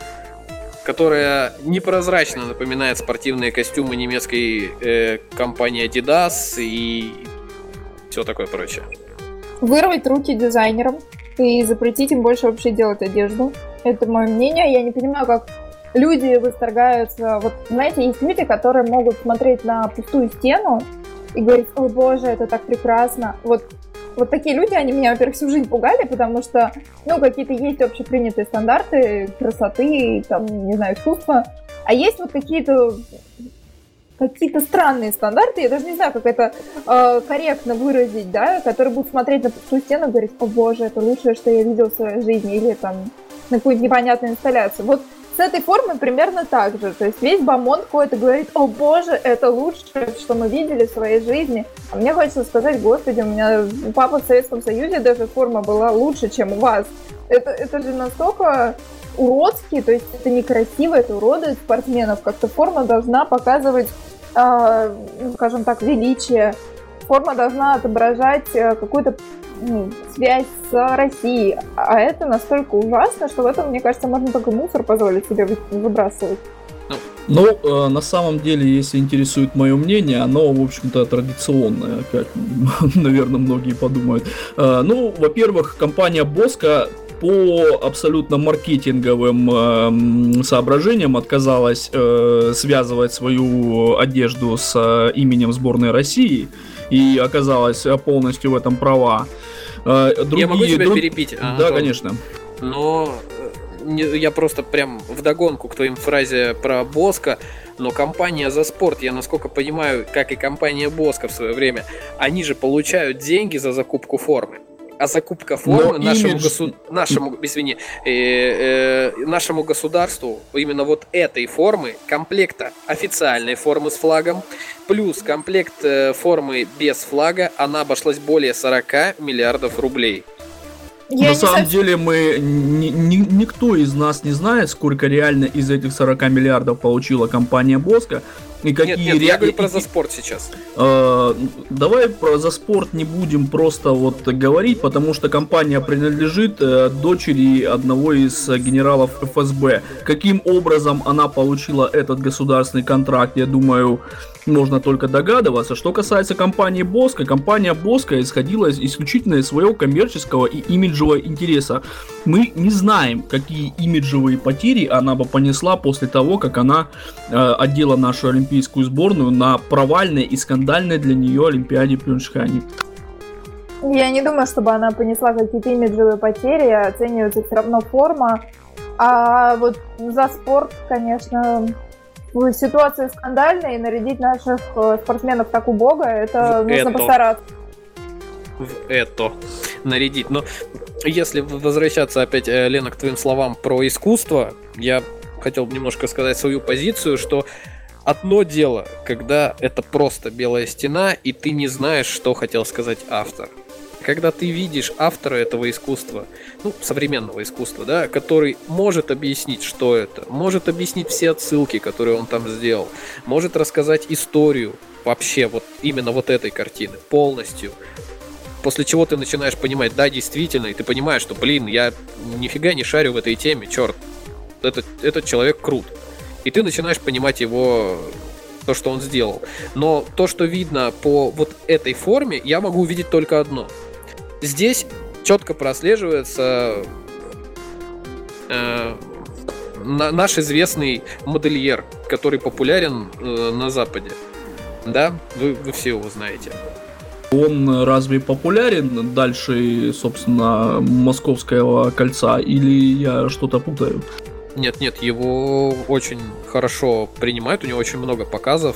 которая непрозрачно напоминает спортивные костюмы немецкой э, компании Adidas и все такое прочее? Вырвать руки дизайнерам и запретить им больше вообще делать одежду. Это мое мнение. Я не понимаю, как люди восторгаются. Вот, знаете, есть люди, которые могут смотреть на пустую стену и говорить: ой, боже, это так прекрасно. Вот, вот такие люди, они меня, во-первых, всю жизнь пугали, потому что, ну, какие-то есть общепринятые стандарты красоты, там, не знаю, искусства. А есть вот какие-то какие-то странные стандарты, я даже не знаю, как это э, корректно выразить, да, которые будут смотреть на пустую стену и говорить: о боже, это лучшее, что я видел в своей жизни, или там на какую-то непонятную инсталляцию. Вот с этой формой примерно так же. То есть весь бомонд какой-то говорит: о боже, это лучшее, что мы видели в своей жизни. А мне хочется сказать: господи, у меня у папы в Советском Союзе даже форма была лучше, чем у вас. Это, это же настолько уродски, то есть это некрасиво, это уродует спортсменов. Как-то форма должна показывать, э, скажем так, величие. Форма должна отображать какую-то ну, связь с Россией. А это настолько ужасно, что в этом, мне кажется, можно только мусор позволить себе выбрасывать. Ну, э, на самом деле, если интересует мое мнение, оно, в общем-то, традиционное, как, наверное, многие подумают. Э, ну, во-первых, компания Bosco по абсолютно маркетинговым э, соображениям отказалась э, связывать свою одежду с э, именем сборной России и оказалась полностью в этом права. Э, другие, я могу тебя друг... перебить? Да, Антон? Конечно. Но я просто прям вдогонку к твоим фразе про Bosco, но компания «За спорт», я насколько понимаю, как и компания Bosco в свое время, они же получают деньги за закупку формы. А закупка формы нашему, имидж... госу... нашему, извини, э, э, нашему государству именно вот этой формы, комплекта официальной формы с флагом, плюс комплект э, формы без флага, она обошлась более сорок миллиардов рублей. Я На самом совсем... деле мы ни, ни, никто из нас не знает, сколько реально из этих сорок миллиардов получила компания Bosco. и какие... Нет, нет, ре... я говорю и... про за спорт сейчас. Э, давай про за спорт не будем просто вот говорить, потому что компания принадлежит э, дочери одного из генералов эф эс бэ. Каким образом она получила этот государственный контракт, я думаю, можно только догадываться. Что касается компании Боска, компания Боска исходила исключительно из своего коммерческого и имиджевого интереса. Мы не знаем, какие имиджевые потери она бы понесла после того, как она э, одела нашу олимпийскую сборную на провальной и скандальной для нее Олимпиаде в Пхенчхане. Я не думаю, чтобы она понесла какие-то имиджевые потери, оценивается все равно форма. А вот за спорт, конечно... Ситуация скандальная, и нарядить наших спортсменов так убого, это в нужно это. постараться. В это нарядить. Но если возвращаться опять, Лена, к твоим словам про искусство, я хотел бы немножко сказать свою позицию, что одно дело, когда это просто белая стена, и ты не знаешь, что хотел сказать автор. Когда ты видишь автора этого искусства, ну, современного искусства, да, который может объяснить, что это, может объяснить все отсылки, которые он там сделал, может рассказать историю вообще вот именно вот этой картины полностью, после чего ты начинаешь понимать, да, действительно, и ты понимаешь, что, блин, я нифига не шарю в этой теме, черт, этот, этот человек крут. И ты начинаешь понимать его... то, что он сделал. Но то, что видно по вот этой форме, я могу увидеть только одно. Здесь четко прослеживается э, на, наш известный модельер, который популярен э, на Западе. Да, вы, вы все его знаете. Он разве популярен дальше, собственно, Московского кольца, или я что-то путаю? Нет, нет, его очень хорошо принимают, у него очень много показов.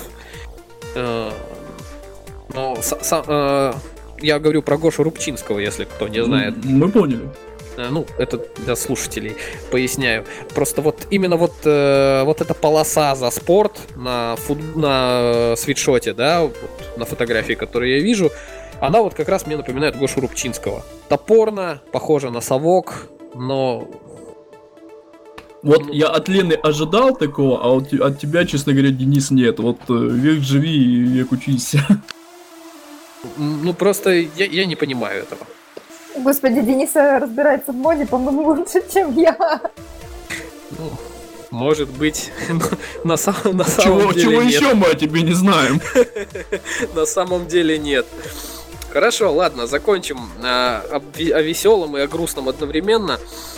Но я говорю про Гошу Рубчинского, если кто не знает. Мы поняли. Ну, это для слушателей, поясняю. Просто вот именно вот, вот эта полоса за спорт на, фут... на свитшоте, да, вот на фотографии, которую я вижу, она вот как раз мне напоминает Гошу Рубчинского. Топорно, похоже на совок, но... Вот я от Лены ожидал такого, а от, от тебя, честно говоря, Денис, нет. Вот век живи и век учись. Ну просто я, я не понимаю этого. Господи, Дениса разбирается в моде, по-моему, лучше, чем я. Ну, может быть, на, сам, на самом чего, деле чего нет. еще мы о тебе не знаем? На самом деле нет. Хорошо, ладно, закончим о, о веселом и о грустном одновременно.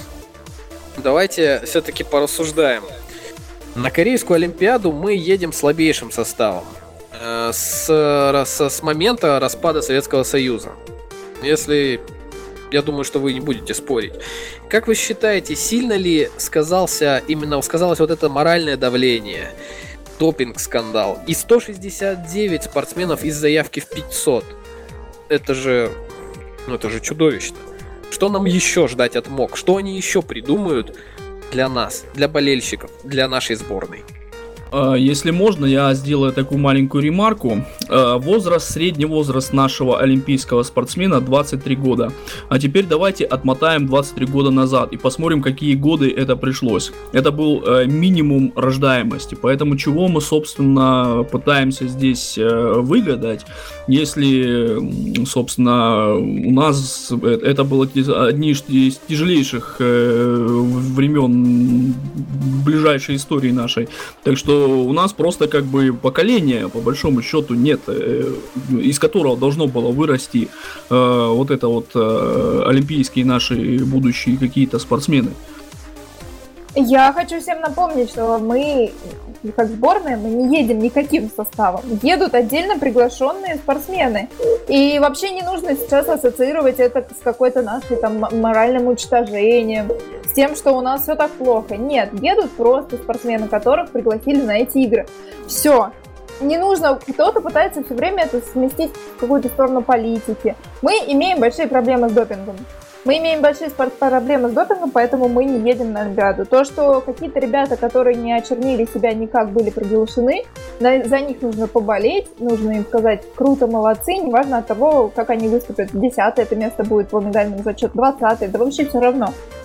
Давайте все-таки порассуждаем. На Корейскую Олимпиаду мы едем слабейшим составом. С, с, с момента распада Советского Союза. Если... Я думаю, что вы не будете спорить. Как вы считаете, сильно ли сказался именно сказалось вот это моральное давление, допинг-скандал? И сто шестьдесят девять спортсменов из заявки в пятьсот. Это же... Ну, это же чудовищно. Что нам еще ждать от МОК? Что они еще придумают для нас, для болельщиков, для нашей сборной? Если можно, я сделаю такую маленькую ремарку. Возраст, средний возраст нашего олимпийского спортсмена двадцать три года. А теперь давайте отмотаем двадцать три года назад и посмотрим, какие годы это пришлось. Это был минимум рождаемости. Поэтому чего мы, собственно, пытаемся здесь выгадать, если, собственно, у нас это было одни из тяжелейших времен ближайшей истории нашей. Так что у нас просто как бы поколение, по большому счету, нет, из которого должно было вырасти э, вот это вот э, олимпийские наши будущие какие-то спортсмены. Я хочу всем напомнить, что мы, как сборная, мы не едем никаким составом. Едут отдельно приглашенные спортсмены. И вообще не нужно сейчас ассоциировать это с какой-то нашей там моральным уничтожением, с тем, что у нас все так плохо. Нет, едут просто спортсмены, которых пригласили на эти игры. Все. Не нужно, кто-то пытается все время это сместить в какую-то сторону политики. Мы имеем большие проблемы с допингом. Мы имеем большие проблемы с допингом, поэтому мы не едем на Олимпиаду. То, что какие-то ребята, которые не очернили себя никак, были приглашены, за них нужно поболеть, нужно им сказать круто, молодцы, неважно от того, как они выступят. Десятое это место будет по медальному зачету, двадцатое, да вообще все равно.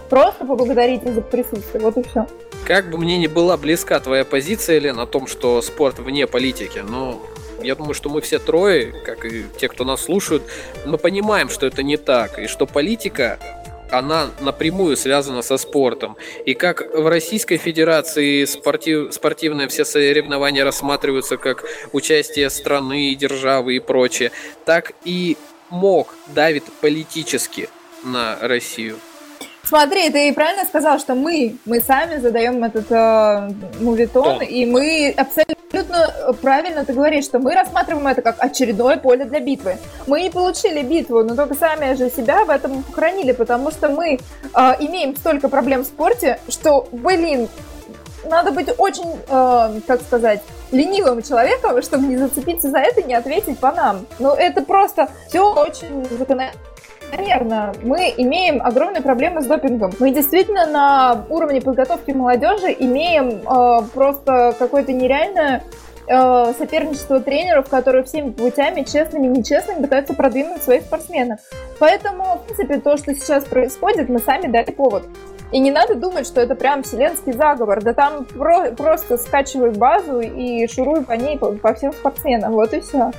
Просто поблагодарите за присутствие, вот и все. Как бы мне не была близка твоя позиция, Лен, о том, что спорт вне политики, но я думаю, что мы все трое, как и те, кто нас слушают, мы понимаем, что это не так, и что политика, она напрямую связана со спортом. И как в Российской Федерации спортив, спортивные все соревнования рассматриваются как участие страны, державы и прочее, так и МОК давит политически на Россию. Смотри, ты правильно сказал, что мы, мы сами задаем этот э, мувитон, и мы абсолютно правильно ты говоришь, что мы рассматриваем это как очередное поле для битвы. Мы не получили битву, но только сами же себя в этом похоронили, потому что мы э, имеем столько проблем в спорте, что, блин, надо быть очень, э, как сказать, ленивым человеком, чтобы не зацепиться за это и не ответить по нам. Ну, это просто все очень закономерно. Наверное, мы имеем огромные проблемы с допингом. Мы действительно на уровне подготовки молодежи имеем э, просто какое-то нереальное э, соперничество тренеров, которые всеми путями, честными и нечестными, пытаются продвинуть своих спортсменов. Поэтому, в принципе, то, что сейчас происходит, мы сами дали повод. И не надо думать, что это прям вселенский заговор. Да там про- просто скачивай базу и шуруй по ней по, по всем спортсменам. Вот и все.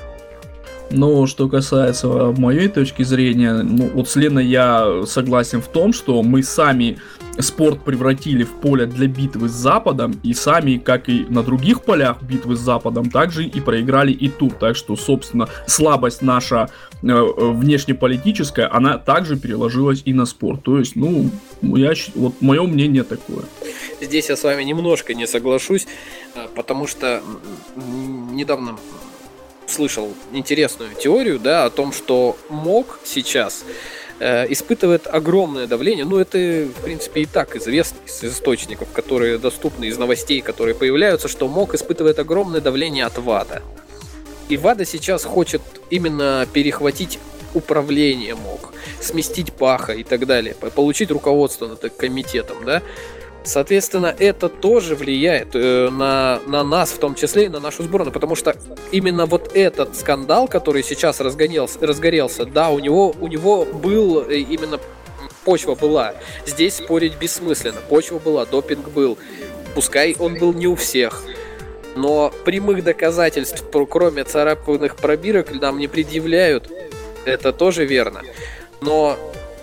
Но что касается моей точки зрения, ну вот с Леной я согласен в том, что мы сами спорт превратили в поле для битвы с Западом, и сами, как и на других полях битвы с Западом, также и проиграли и тут. Так что, собственно, слабость наша э, внешнеполитическая, она также переложилась и на спорт. То есть, ну, я, вот мое мнение такое. Здесь я с вами немножко не соглашусь, потому что недавно слышал интересную теорию, да, о том, что МОК сейчас э, испытывает огромное давление. Ну, это, в принципе, и так известно из источников, которые доступны, из новостей, которые появляются, что МОК испытывает огромное давление от ВАДА. И ВАДА сейчас хочет именно перехватить управление МОК, сместить Паха и так далее, получить руководство над комитетом, да. Соответственно, это тоже влияет э, на, на нас, в том числе и на нашу сборную, потому что именно вот этот скандал, который сейчас разгорелся, разгорелся, да, у него, у него был именно почва была. Здесь спорить бессмысленно. Почва была, допинг был. Пускай он был не у всех. Но прямых доказательств, кроме царапанных пробирок, нам не предъявляют. Это тоже верно. Но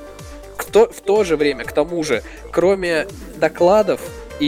Кто, в то же время, к тому же, кроме докладов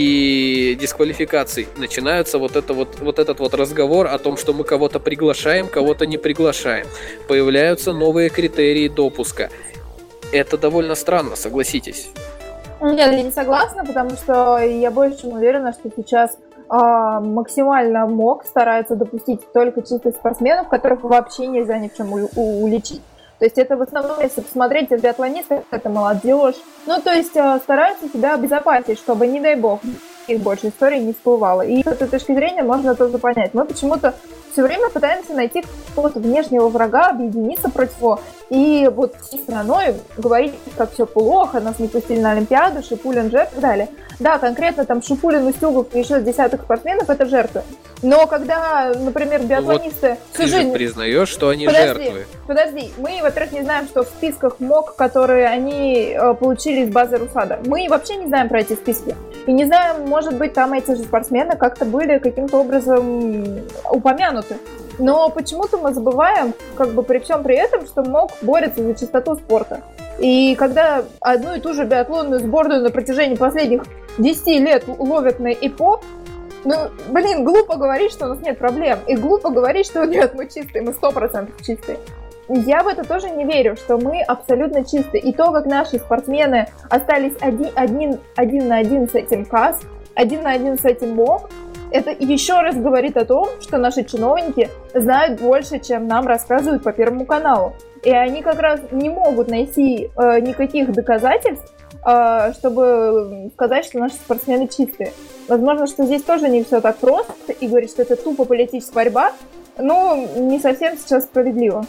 и дисквалификаций, начинается вот, это вот, вот этот вот разговор о том, что мы кого-то приглашаем, кого-то не приглашаем. Появляются новые критерии допуска. Это довольно странно, согласитесь. Нет, я не согласна, потому что я больше чем уверена, что сейчас э, максимально МОК старается допустить только чистых спортсменов, которых вообще нельзя ни в чем у- у- уличить. То есть это в основном, если посмотреть, биатлонисты, это молодежь. Ну, то есть стараются себя обезопасить, чтобы, не дай бог, их больше истории не всплывало. И с этой точки зрения можно тоже понять. Мы почему-то все время пытаемся найти какого-то внешнего врага, объединиться против него. И вот всей страной говорить, как все плохо, нас не пустили на Олимпиаду, Шипулин жертв и так далее. Да, конкретно там Шипулин, Устюгов и еще десяток спортсменов — это жертвы. Но когда, например, биатлонисты... Вот ты же признаешь, что они подожди, жертвы. Подожди, мы, во-первых, не знаем, что в списках МОК, которые они э, получили из базы РУСАДА, мы вообще не знаем про эти списки. И не знаем, может быть, там эти же спортсмены как-то были каким-то образом упомянуты. Но почему-то мы забываем, как бы при всем при этом, что МОК борется за чистоту спорта. И когда одну и ту же биатлонную сборную на протяжении последних десяти лет ловят на ИПО, ну, блин, глупо говорить, что у нас нет проблем. И глупо говорить, что нет, мы чистые, мы сто процентов чистые. Я в это тоже не верю, что мы абсолютно чистые. И то, как наши спортсмены остались один, один, один на один с этим КАС, один на один с этим МОК, это еще раз говорит о том, что наши чиновники знают больше, чем нам рассказывают по Первому каналу. И они как раз не могут найти э, никаких доказательств, э, чтобы сказать, что наши спортсмены чистые. Возможно, что здесь тоже не все так просто, и говорить, что это тупо политическая борьба, ну, не совсем сейчас справедливо.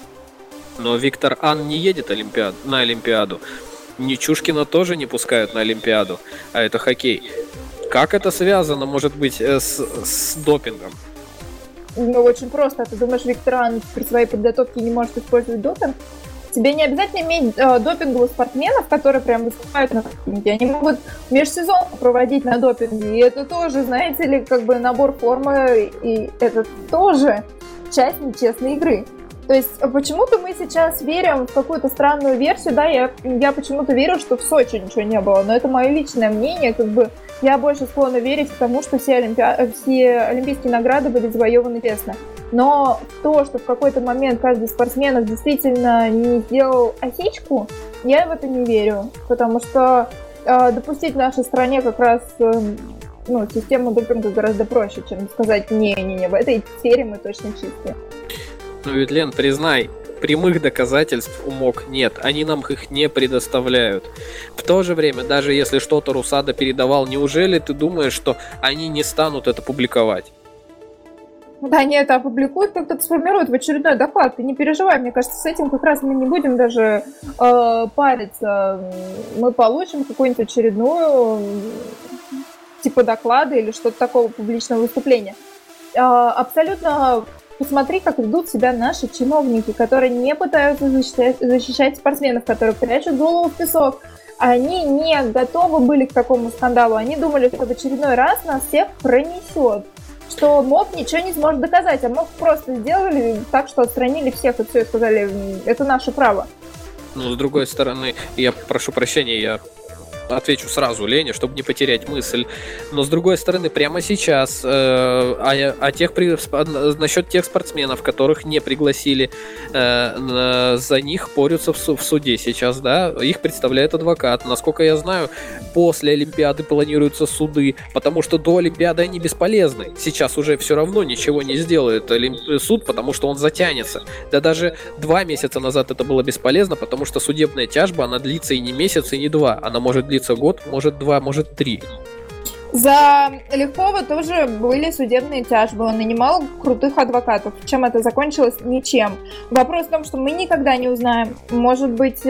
Но Виктор Ан не едет олимпиад... на Олимпиаду. Нечушкина тоже не пускают на Олимпиаду, а это хоккей. Как это связано, может быть, с, с допингом? Ну, очень просто. Ты думаешь, Виктор Ан при своей подготовке не может использовать допинг? Тебе не обязательно иметь э, допинговых спортсменов, которые прям выступают на допинге. Они могут межсезон проводить на допинге. И это тоже, знаете ли, как бы набор формы, и это тоже часть нечестной игры. То есть почему-то мы сейчас верим в какую-то странную версию, да, я, я почему-то верю, что в Сочи ничего не было, но это мое личное мнение, как бы я больше склонна верить к тому, что все, олимпи... все олимпийские награды были завоеваны честно. Но то, что в какой-то момент каждый из спортсменов действительно не сделал осечку, я в это не верю, потому что э, допустить в нашей стране как раз э, ну, систему допинга гораздо проще, чем сказать «не-не-не, в этой сфере мы точно чистые». Ну ведь, Лен, признай, прямых доказательств у МОК нет, они нам их не предоставляют. В то же время, даже если что-то Русада передавал, неужели ты думаешь, что они не станут это публиковать? Да, они это опубликуют, как-то сформируют в очередной доклад. Ты не переживай, мне кажется, с этим как раз мы не будем даже э, париться. Мы получим какую-нибудь очередную типа доклада или что-то такого публичного выступления. Э, абсолютно посмотри, как ведут себя наши чиновники, которые не пытаются защищать, защищать спортсменов, которые прячут голову в песок. Они не готовы были к такому скандалу. Они думали, что в очередной раз нас всех пронесет. Что МОК ничего не сможет доказать, а МОК просто сделали так, что отстранили всех и все, и сказали, это наше право. Ну, с другой стороны, я прошу прощения, я отвечу сразу Лене, чтобы не потерять мысль. Но с другой стороны, прямо сейчас э, о, о тех, при, насчет тех спортсменов, которых не пригласили, э, за них борются в, су, в суде сейчас, да, их представляет адвокат. Насколько я знаю, после Олимпиады планируются суды, потому что до Олимпиады они бесполезны. Сейчас уже все равно ничего не сделает Олимп... суд, потому что он затянется. Да даже два месяца назад это было бесполезно, потому что судебная тяжба, она длится и не месяц, и не два. Она может длиться год, может два, может три. За Легкова тоже были судебные тяжбы. Он нанимал крутых адвокатов. Чем это закончилось? Ничем. Вопрос в том, что мы никогда не узнаем. Может быть,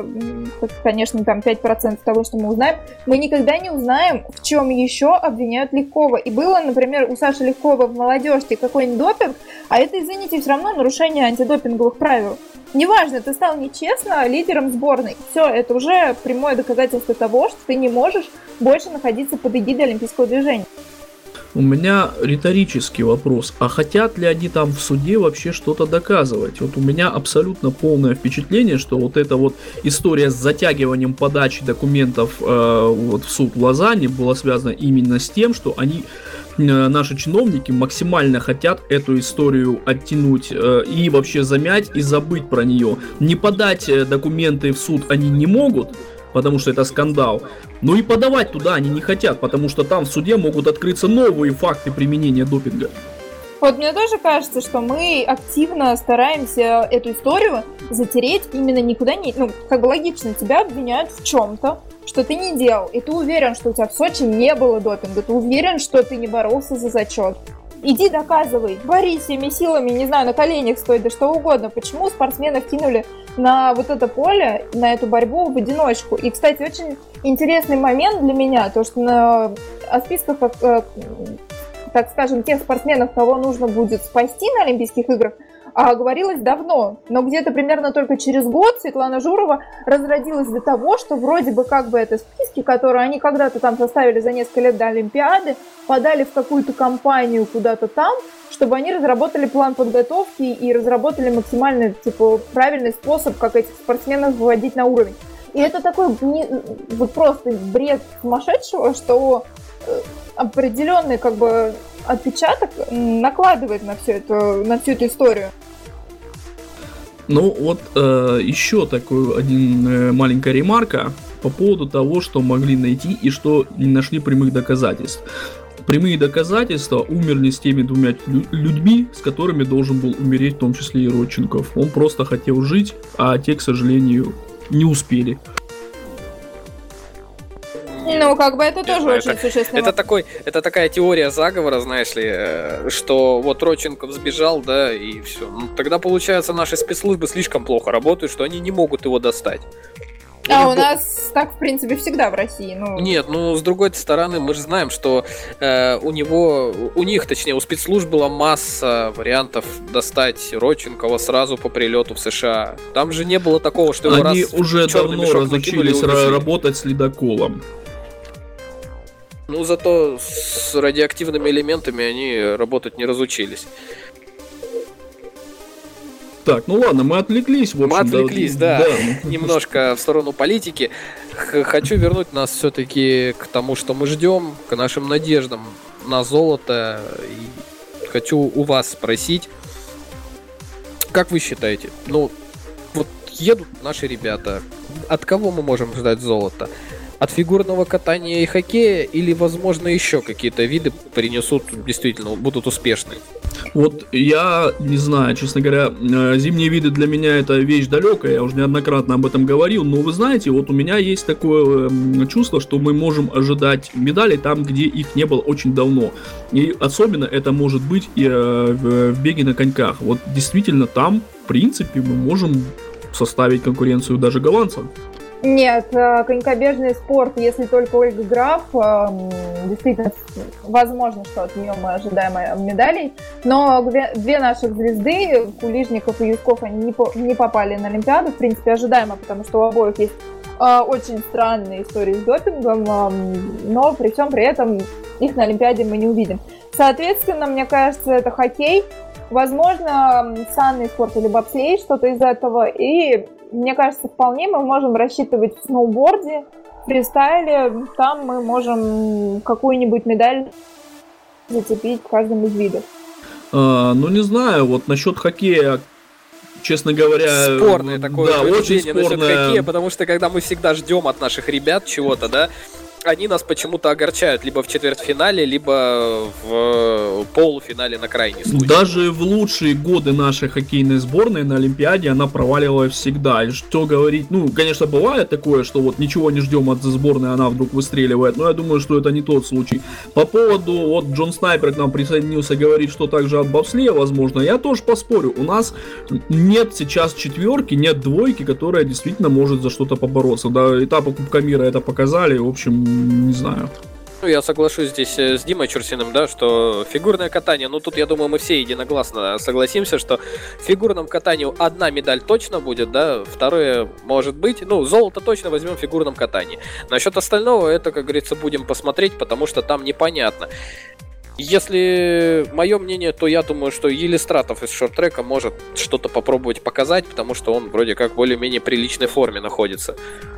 конечно, там пять процентов того, что мы узнаем. Мы никогда не узнаем, в чем еще обвиняют Легкова. И было, например, у Саши Легкова в молодежке какой-нибудь допинг, а это, извините, все равно нарушение антидопинговых правил. Неважно, ты стал нечестно лидером сборной. Все, это уже прямое доказательство того, что ты не можешь больше находиться под эгидой олимпийского движения. У меня риторический вопрос. А хотят ли они там в суде вообще что-то доказывать? Вот у меня абсолютно полное впечатление, что вот эта вот история с затягиванием подачи документов э, вот в суд в Лозанне была связана именно с тем, что они... наши чиновники максимально хотят эту историю оттянуть э, и вообще замять и забыть про нее. Не подать документы в суд они не могут, потому что это скандал. Но и подавать туда они не хотят, потому что там в суде могут открыться новые факты применения допинга. Вот мне тоже кажется, что мы активно стараемся эту историю затереть именно никуда не... Ну, как бы логично, тебя обвиняют в чем-то, что ты не делал, и ты уверен, что у тебя в Сочи не было допинга, ты уверен, что ты не боролся за зачет. Иди доказывай, борись всеми силами, не знаю, на коленях стой, да что угодно. Почему спортсменов кинули на вот это поле, на эту борьбу в одиночку? И, кстати, очень интересный момент для меня, то, что на о списках, как, так скажем, тех спортсменов, кого нужно будет спасти на Олимпийских играх, а говорилось давно, но где-то примерно только через год Светлана Журова разродилась до того, что вроде бы как бы это списки, которые они когда-то там составили за несколько лет до Олимпиады, подали в какую-то компанию куда-то там, чтобы они разработали план подготовки и разработали максимально типа правильный способ, как этих спортсменов выводить на уровень. И это такой не, вот просто бред сумасшедшего, что определенный как бы отпечаток накладывает на всю эту, на всю эту историю. Ну вот э, еще такой один э, маленькая ремарка по поводу того, что могли найти и что не нашли прямых доказательств. Прямые доказательства умерли с теми двумя людьми, с которыми должен был умереть в том числе и Родченков. Он просто хотел жить, а те, к сожалению, не успели. Ну, как бы это тоже это, очень существенно. Это, такой, это такая теория заговора, знаешь ли, что вот Родченков сбежал, да, и все. Ну, тогда, получается, наши спецслужбы слишком плохо работают, что они не могут его достать. А у нас так, в принципе, всегда в России. Ну... Нет, ну, с другой стороны, мы же знаем, что э, у него, у них, точнее, у спецслужб была масса вариантов достать Родченкова сразу по прилету в США. Там же не было такого, что его Они раз уже в черный давно мешок разучились накинули, ра- работать с ледоколом. Ну, зато с радиоактивными элементами они работать не разучились. Так, ну ладно, мы отвлеклись, в общем. Мы отвлеклись, да, да. немножко в сторону политики. Х- Хочу вернуть нас все-таки к тому, что мы ждем, к нашим надеждам на золото. И хочу у вас спросить, как вы считаете, ну, вот едут наши ребята, от кого мы можем ждать золота? От фигурного катания и хоккея или, возможно, еще какие-то виды принесут, действительно, будут успешны? Вот я не знаю, честно говоря, э, зимние виды для меня это вещь далекая, я уже неоднократно об этом говорил, но вы знаете, вот у меня есть такое э, чувство, что мы можем ожидать медалей там, где их не было очень давно. И особенно это может быть и э, в, в беге на коньках. Вот действительно там, в принципе, мы можем составить конкуренцию даже голландцам. Нет, э, конькобежный спорт, если только Ольга Граф, э, действительно, возможно, что от нее мы ожидаем э, медалей, но две, две наших звезды, Кулижников и Юсков, они не, по, не попали на Олимпиаду, в принципе, ожидаемо, потому что у обоих есть э, очень странные истории с допингом, э, но при всем при этом их на Олимпиаде мы не увидим. Соответственно, мне кажется, это хоккей, возможно, санный спорт или бобслей, что-то из этого, и мне кажется, вполне мы можем рассчитывать в сноуборде, фристайле, там мы можем какую-нибудь медаль зацепить в каждом из видов. А, ну не знаю, вот насчет хоккея, честно говоря... Спорное такое да, очень наблюдение насчет спорное. хоккея, потому что когда мы всегда ждем от наших ребят чего-то, да, они нас почему-то огорчают либо в четвертьфинале, либо в полуфинале на крайний случай. Даже в лучшие годы нашей хоккейной сборной на Олимпиаде она проваливалась всегда. И что говорить, ну, конечно, бывает такое, что вот ничего не ждем от сборной, она вдруг выстреливает, но я думаю, что это не тот случай. По поводу, вот Джон Снайпер к нам присоединился, говорит, что также от бобслея возможно, я тоже поспорю, у нас нет сейчас четверки, нет двойки, которая действительно может за что-то побороться. Да, этапы Кубка мира это показали, в общем, не знаю. Ну, я соглашусь здесь с Димой Чурсиным, да, что фигурное катание, ну, тут, я думаю, мы все единогласно согласимся, что в фигурном катании одна медаль точно будет, да, второе может быть, ну, золото точно возьмем в фигурном катании. Насчет остального, это, как говорится, будем посмотреть, потому что там непонятно. Если мое мнение, то я думаю, что Елистратов из шорт-трека может что-то попробовать показать, потому что он вроде как в более-менее приличной форме находится.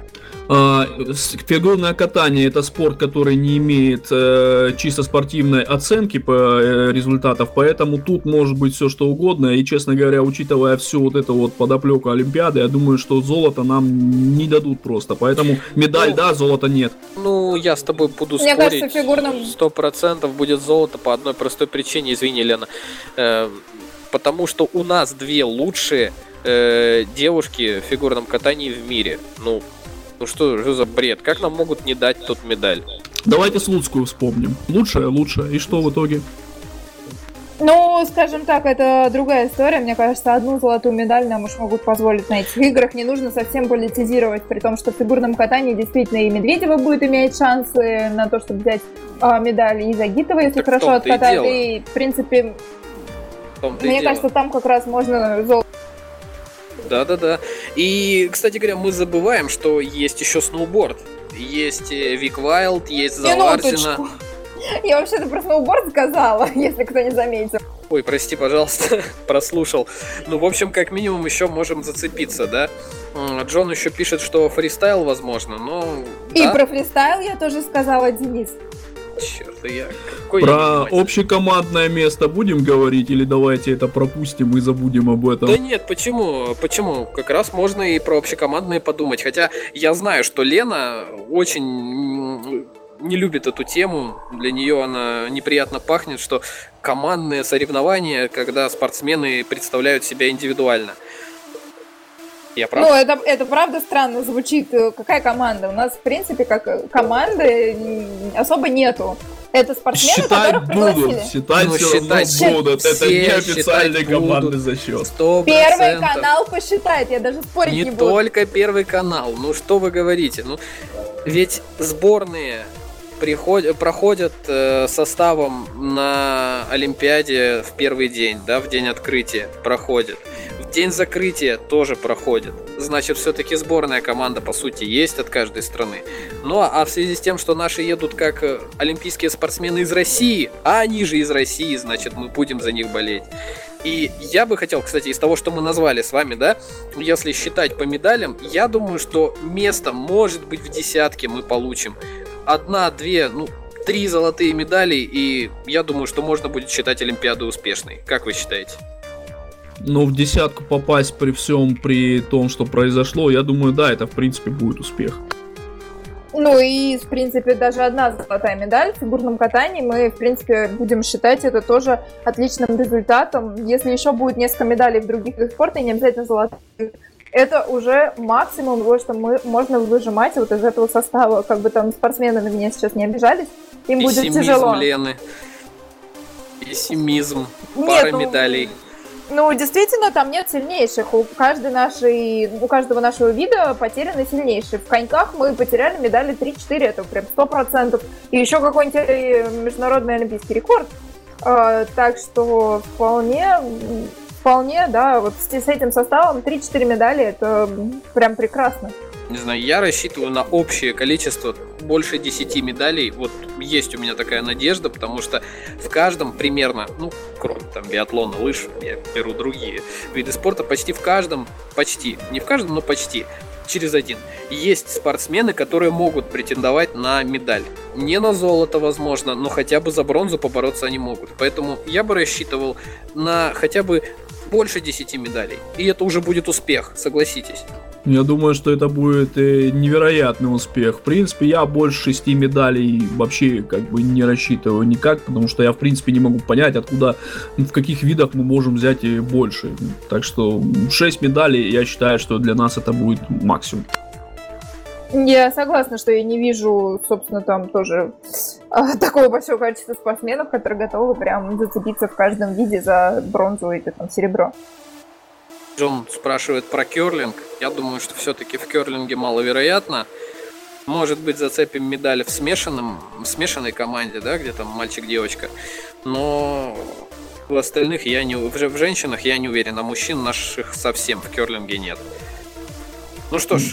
Фигурное катание — это спорт, который не имеет э, чисто спортивной оценки по э, результатов, поэтому тут может быть все что угодно, и, честно говоря, учитывая всю вот эту вот подоплеку Олимпиады, я думаю, что золото нам не дадут просто, поэтому медаль, ну, да, золота нет. Ну, я с тобой буду Мне спорить, кажется, фигурным... сто процентов будет золото по одной простой причине, извини, Лена, э, потому что у нас две лучшие э, девушки в фигурном катании в мире, ну, Ну что, что за бред? Как нам могут не дать тут медаль? Давайте Слуцкую вспомним. Лучшая, лучшая. И что в итоге? Ну, скажем так, это другая история. Мне кажется, одну золотую медаль нам уж могут позволить на этих играх. Не нужно совсем политизировать, при том, что в фигурном катании действительно и Медведева будет иметь шансы на то, чтобы взять а, медаль, и Загитова, если так хорошо откатает. И, и, в принципе, мне кажется, там как раз можно золото. Да-да-да. И, кстати говоря, мы забываем, что есть еще сноуборд. Есть Вик Вайлд, есть Заварзина. Я вообще-то про сноуборд сказала, если кто не заметил. Ой, прости, пожалуйста, прослушал. Ну, в общем, как минимум еще можем зацепиться, да? Джон еще пишет, что фристайл возможно, но... И да? про фристайл я тоже сказала, Денис. Черт, я... Какой Про общекомандное место будем говорить, или давайте это пропустим и забудем об этом? Да нет, почему? Почему? Как раз можно и про общекомандные подумать. Хотя я знаю, что Лена очень не любит эту тему. Для нее она неприятно пахнет, что командные соревнования, когда спортсмены представляют себя индивидуально. Я прав? Ну, это, это правда странно звучит. Какая команда? У нас, в принципе, как команды особо нету. Это спортсмены, Считать которых пригласили? будут, считать Ну, все равно считать будут. Это все не официальный считать командный будут. зачет. сто Первый процентов. канал посчитает, я даже спорить не, Не буду. только Первый канал. Ну что вы говорите? Ну ведь сборные приходят, проходят э, составом на Олимпиаде в первый день, да, в день открытия проходят. В день закрытия тоже проходят. Значит, все-таки сборная команда, по сути, есть от каждой страны. Ну, а в связи с тем, что наши едут как э, олимпийские спортсмены из России, а они же из России, значит, мы будем за них болеть. И я бы хотел, кстати, из того, что мы назвали с вами, да, если считать по медалям, я думаю, что место, может быть, в десятке мы получим. Одна, две, ну, три золотые медали, и я думаю, что можно будет считать Олимпиаду успешной. Как вы считаете? Ну, в десятку попасть при всем, при том, что произошло, я думаю, да, это, в принципе, будет успех. Ну и, в принципе, даже одна золотая медаль в фигурном катании, мы, в принципе, будем считать это тоже отличным результатом. Если еще будет несколько медалей в других видах спорта, и не обязательно золотых, это уже максимум того, что мы можно выжимать вот из этого состава. Как бы там спортсмены на меня сейчас не обижались, им будет Пессимизм тяжело. Лены. Пессимизм. Нет, Пара ну, медалей. Ну, действительно, там нет сильнейших. У, каждой нашей, у каждого нашего вида потеряны сильнейшие. В коньках мы потеряли медали три-четыре, это прям сто процентов. И еще какой-нибудь международный олимпийский рекорд. А, так что вполне, вполне, да, вот с, с этим составом три-четыре медали, это прям прекрасно. Не знаю, я рассчитываю на общее количество больше десяти медалей. Вот есть у меня такая надежда, потому что в каждом примерно, ну, кроме там биатлона, лыж, я беру другие виды спорта, почти в каждом, почти, не в каждом, но почти, через один, есть спортсмены, которые могут претендовать на медаль. Не на золото, возможно, но хотя бы за бронзу побороться они могут. Поэтому я бы рассчитывал на хотя бы больше десяти медалей. И это уже будет успех, согласитесь. Я думаю, что это будет э, невероятный успех. В принципе, я больше шести медалей вообще как бы не рассчитываю никак, потому что я, в принципе, не могу понять, откуда, в каких видах мы можем взять и больше. Так что шесть медалей, я считаю, что для нас это будет максимум. Я согласна, что я не вижу, собственно, там тоже э, такого большого количества спортсменов, которые готовы прям зацепиться в каждом виде за бронзу или там серебро. Джон спрашивает про керлинг. Я думаю, что все-таки в керлинге маловероятно. Может быть, зацепим медали в смешанном, в смешанной команде, да, где там мальчик-девочка. Но в остальных я не, в, в женщинах я не уверен, а мужчин наших совсем в керлинге нет. Ну что ж.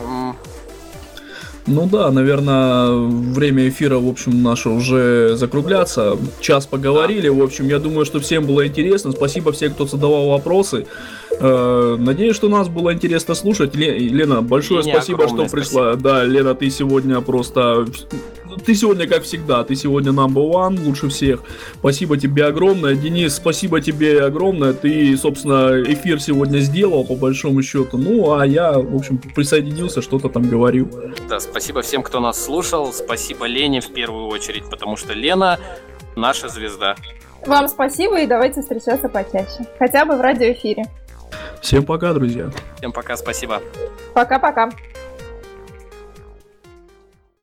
Ну да, наверное, время эфира, в общем, наше уже закругляться. Час поговорили, в общем, я думаю, что всем было интересно. Спасибо всем, кто задавал вопросы. Надеюсь, что нас было интересно слушать. Лена, большое Лене спасибо, что пришла. Спасибо. Да, Лена, ты сегодня просто... Ты сегодня, как всегда, ты сегодня number one, лучше всех. Спасибо тебе огромное. Денис, спасибо тебе огромное. Ты, собственно, эфир сегодня сделал, по большому счету. Ну, а я, в общем, присоединился, что-то там говорил. Да, спасибо всем, кто нас слушал. Спасибо Лене в первую очередь, потому что Лена наша звезда. Вам спасибо, и давайте встречаться почаще. Хотя бы в радиоэфире. Всем пока, друзья. Всем пока, спасибо. Пока-пока.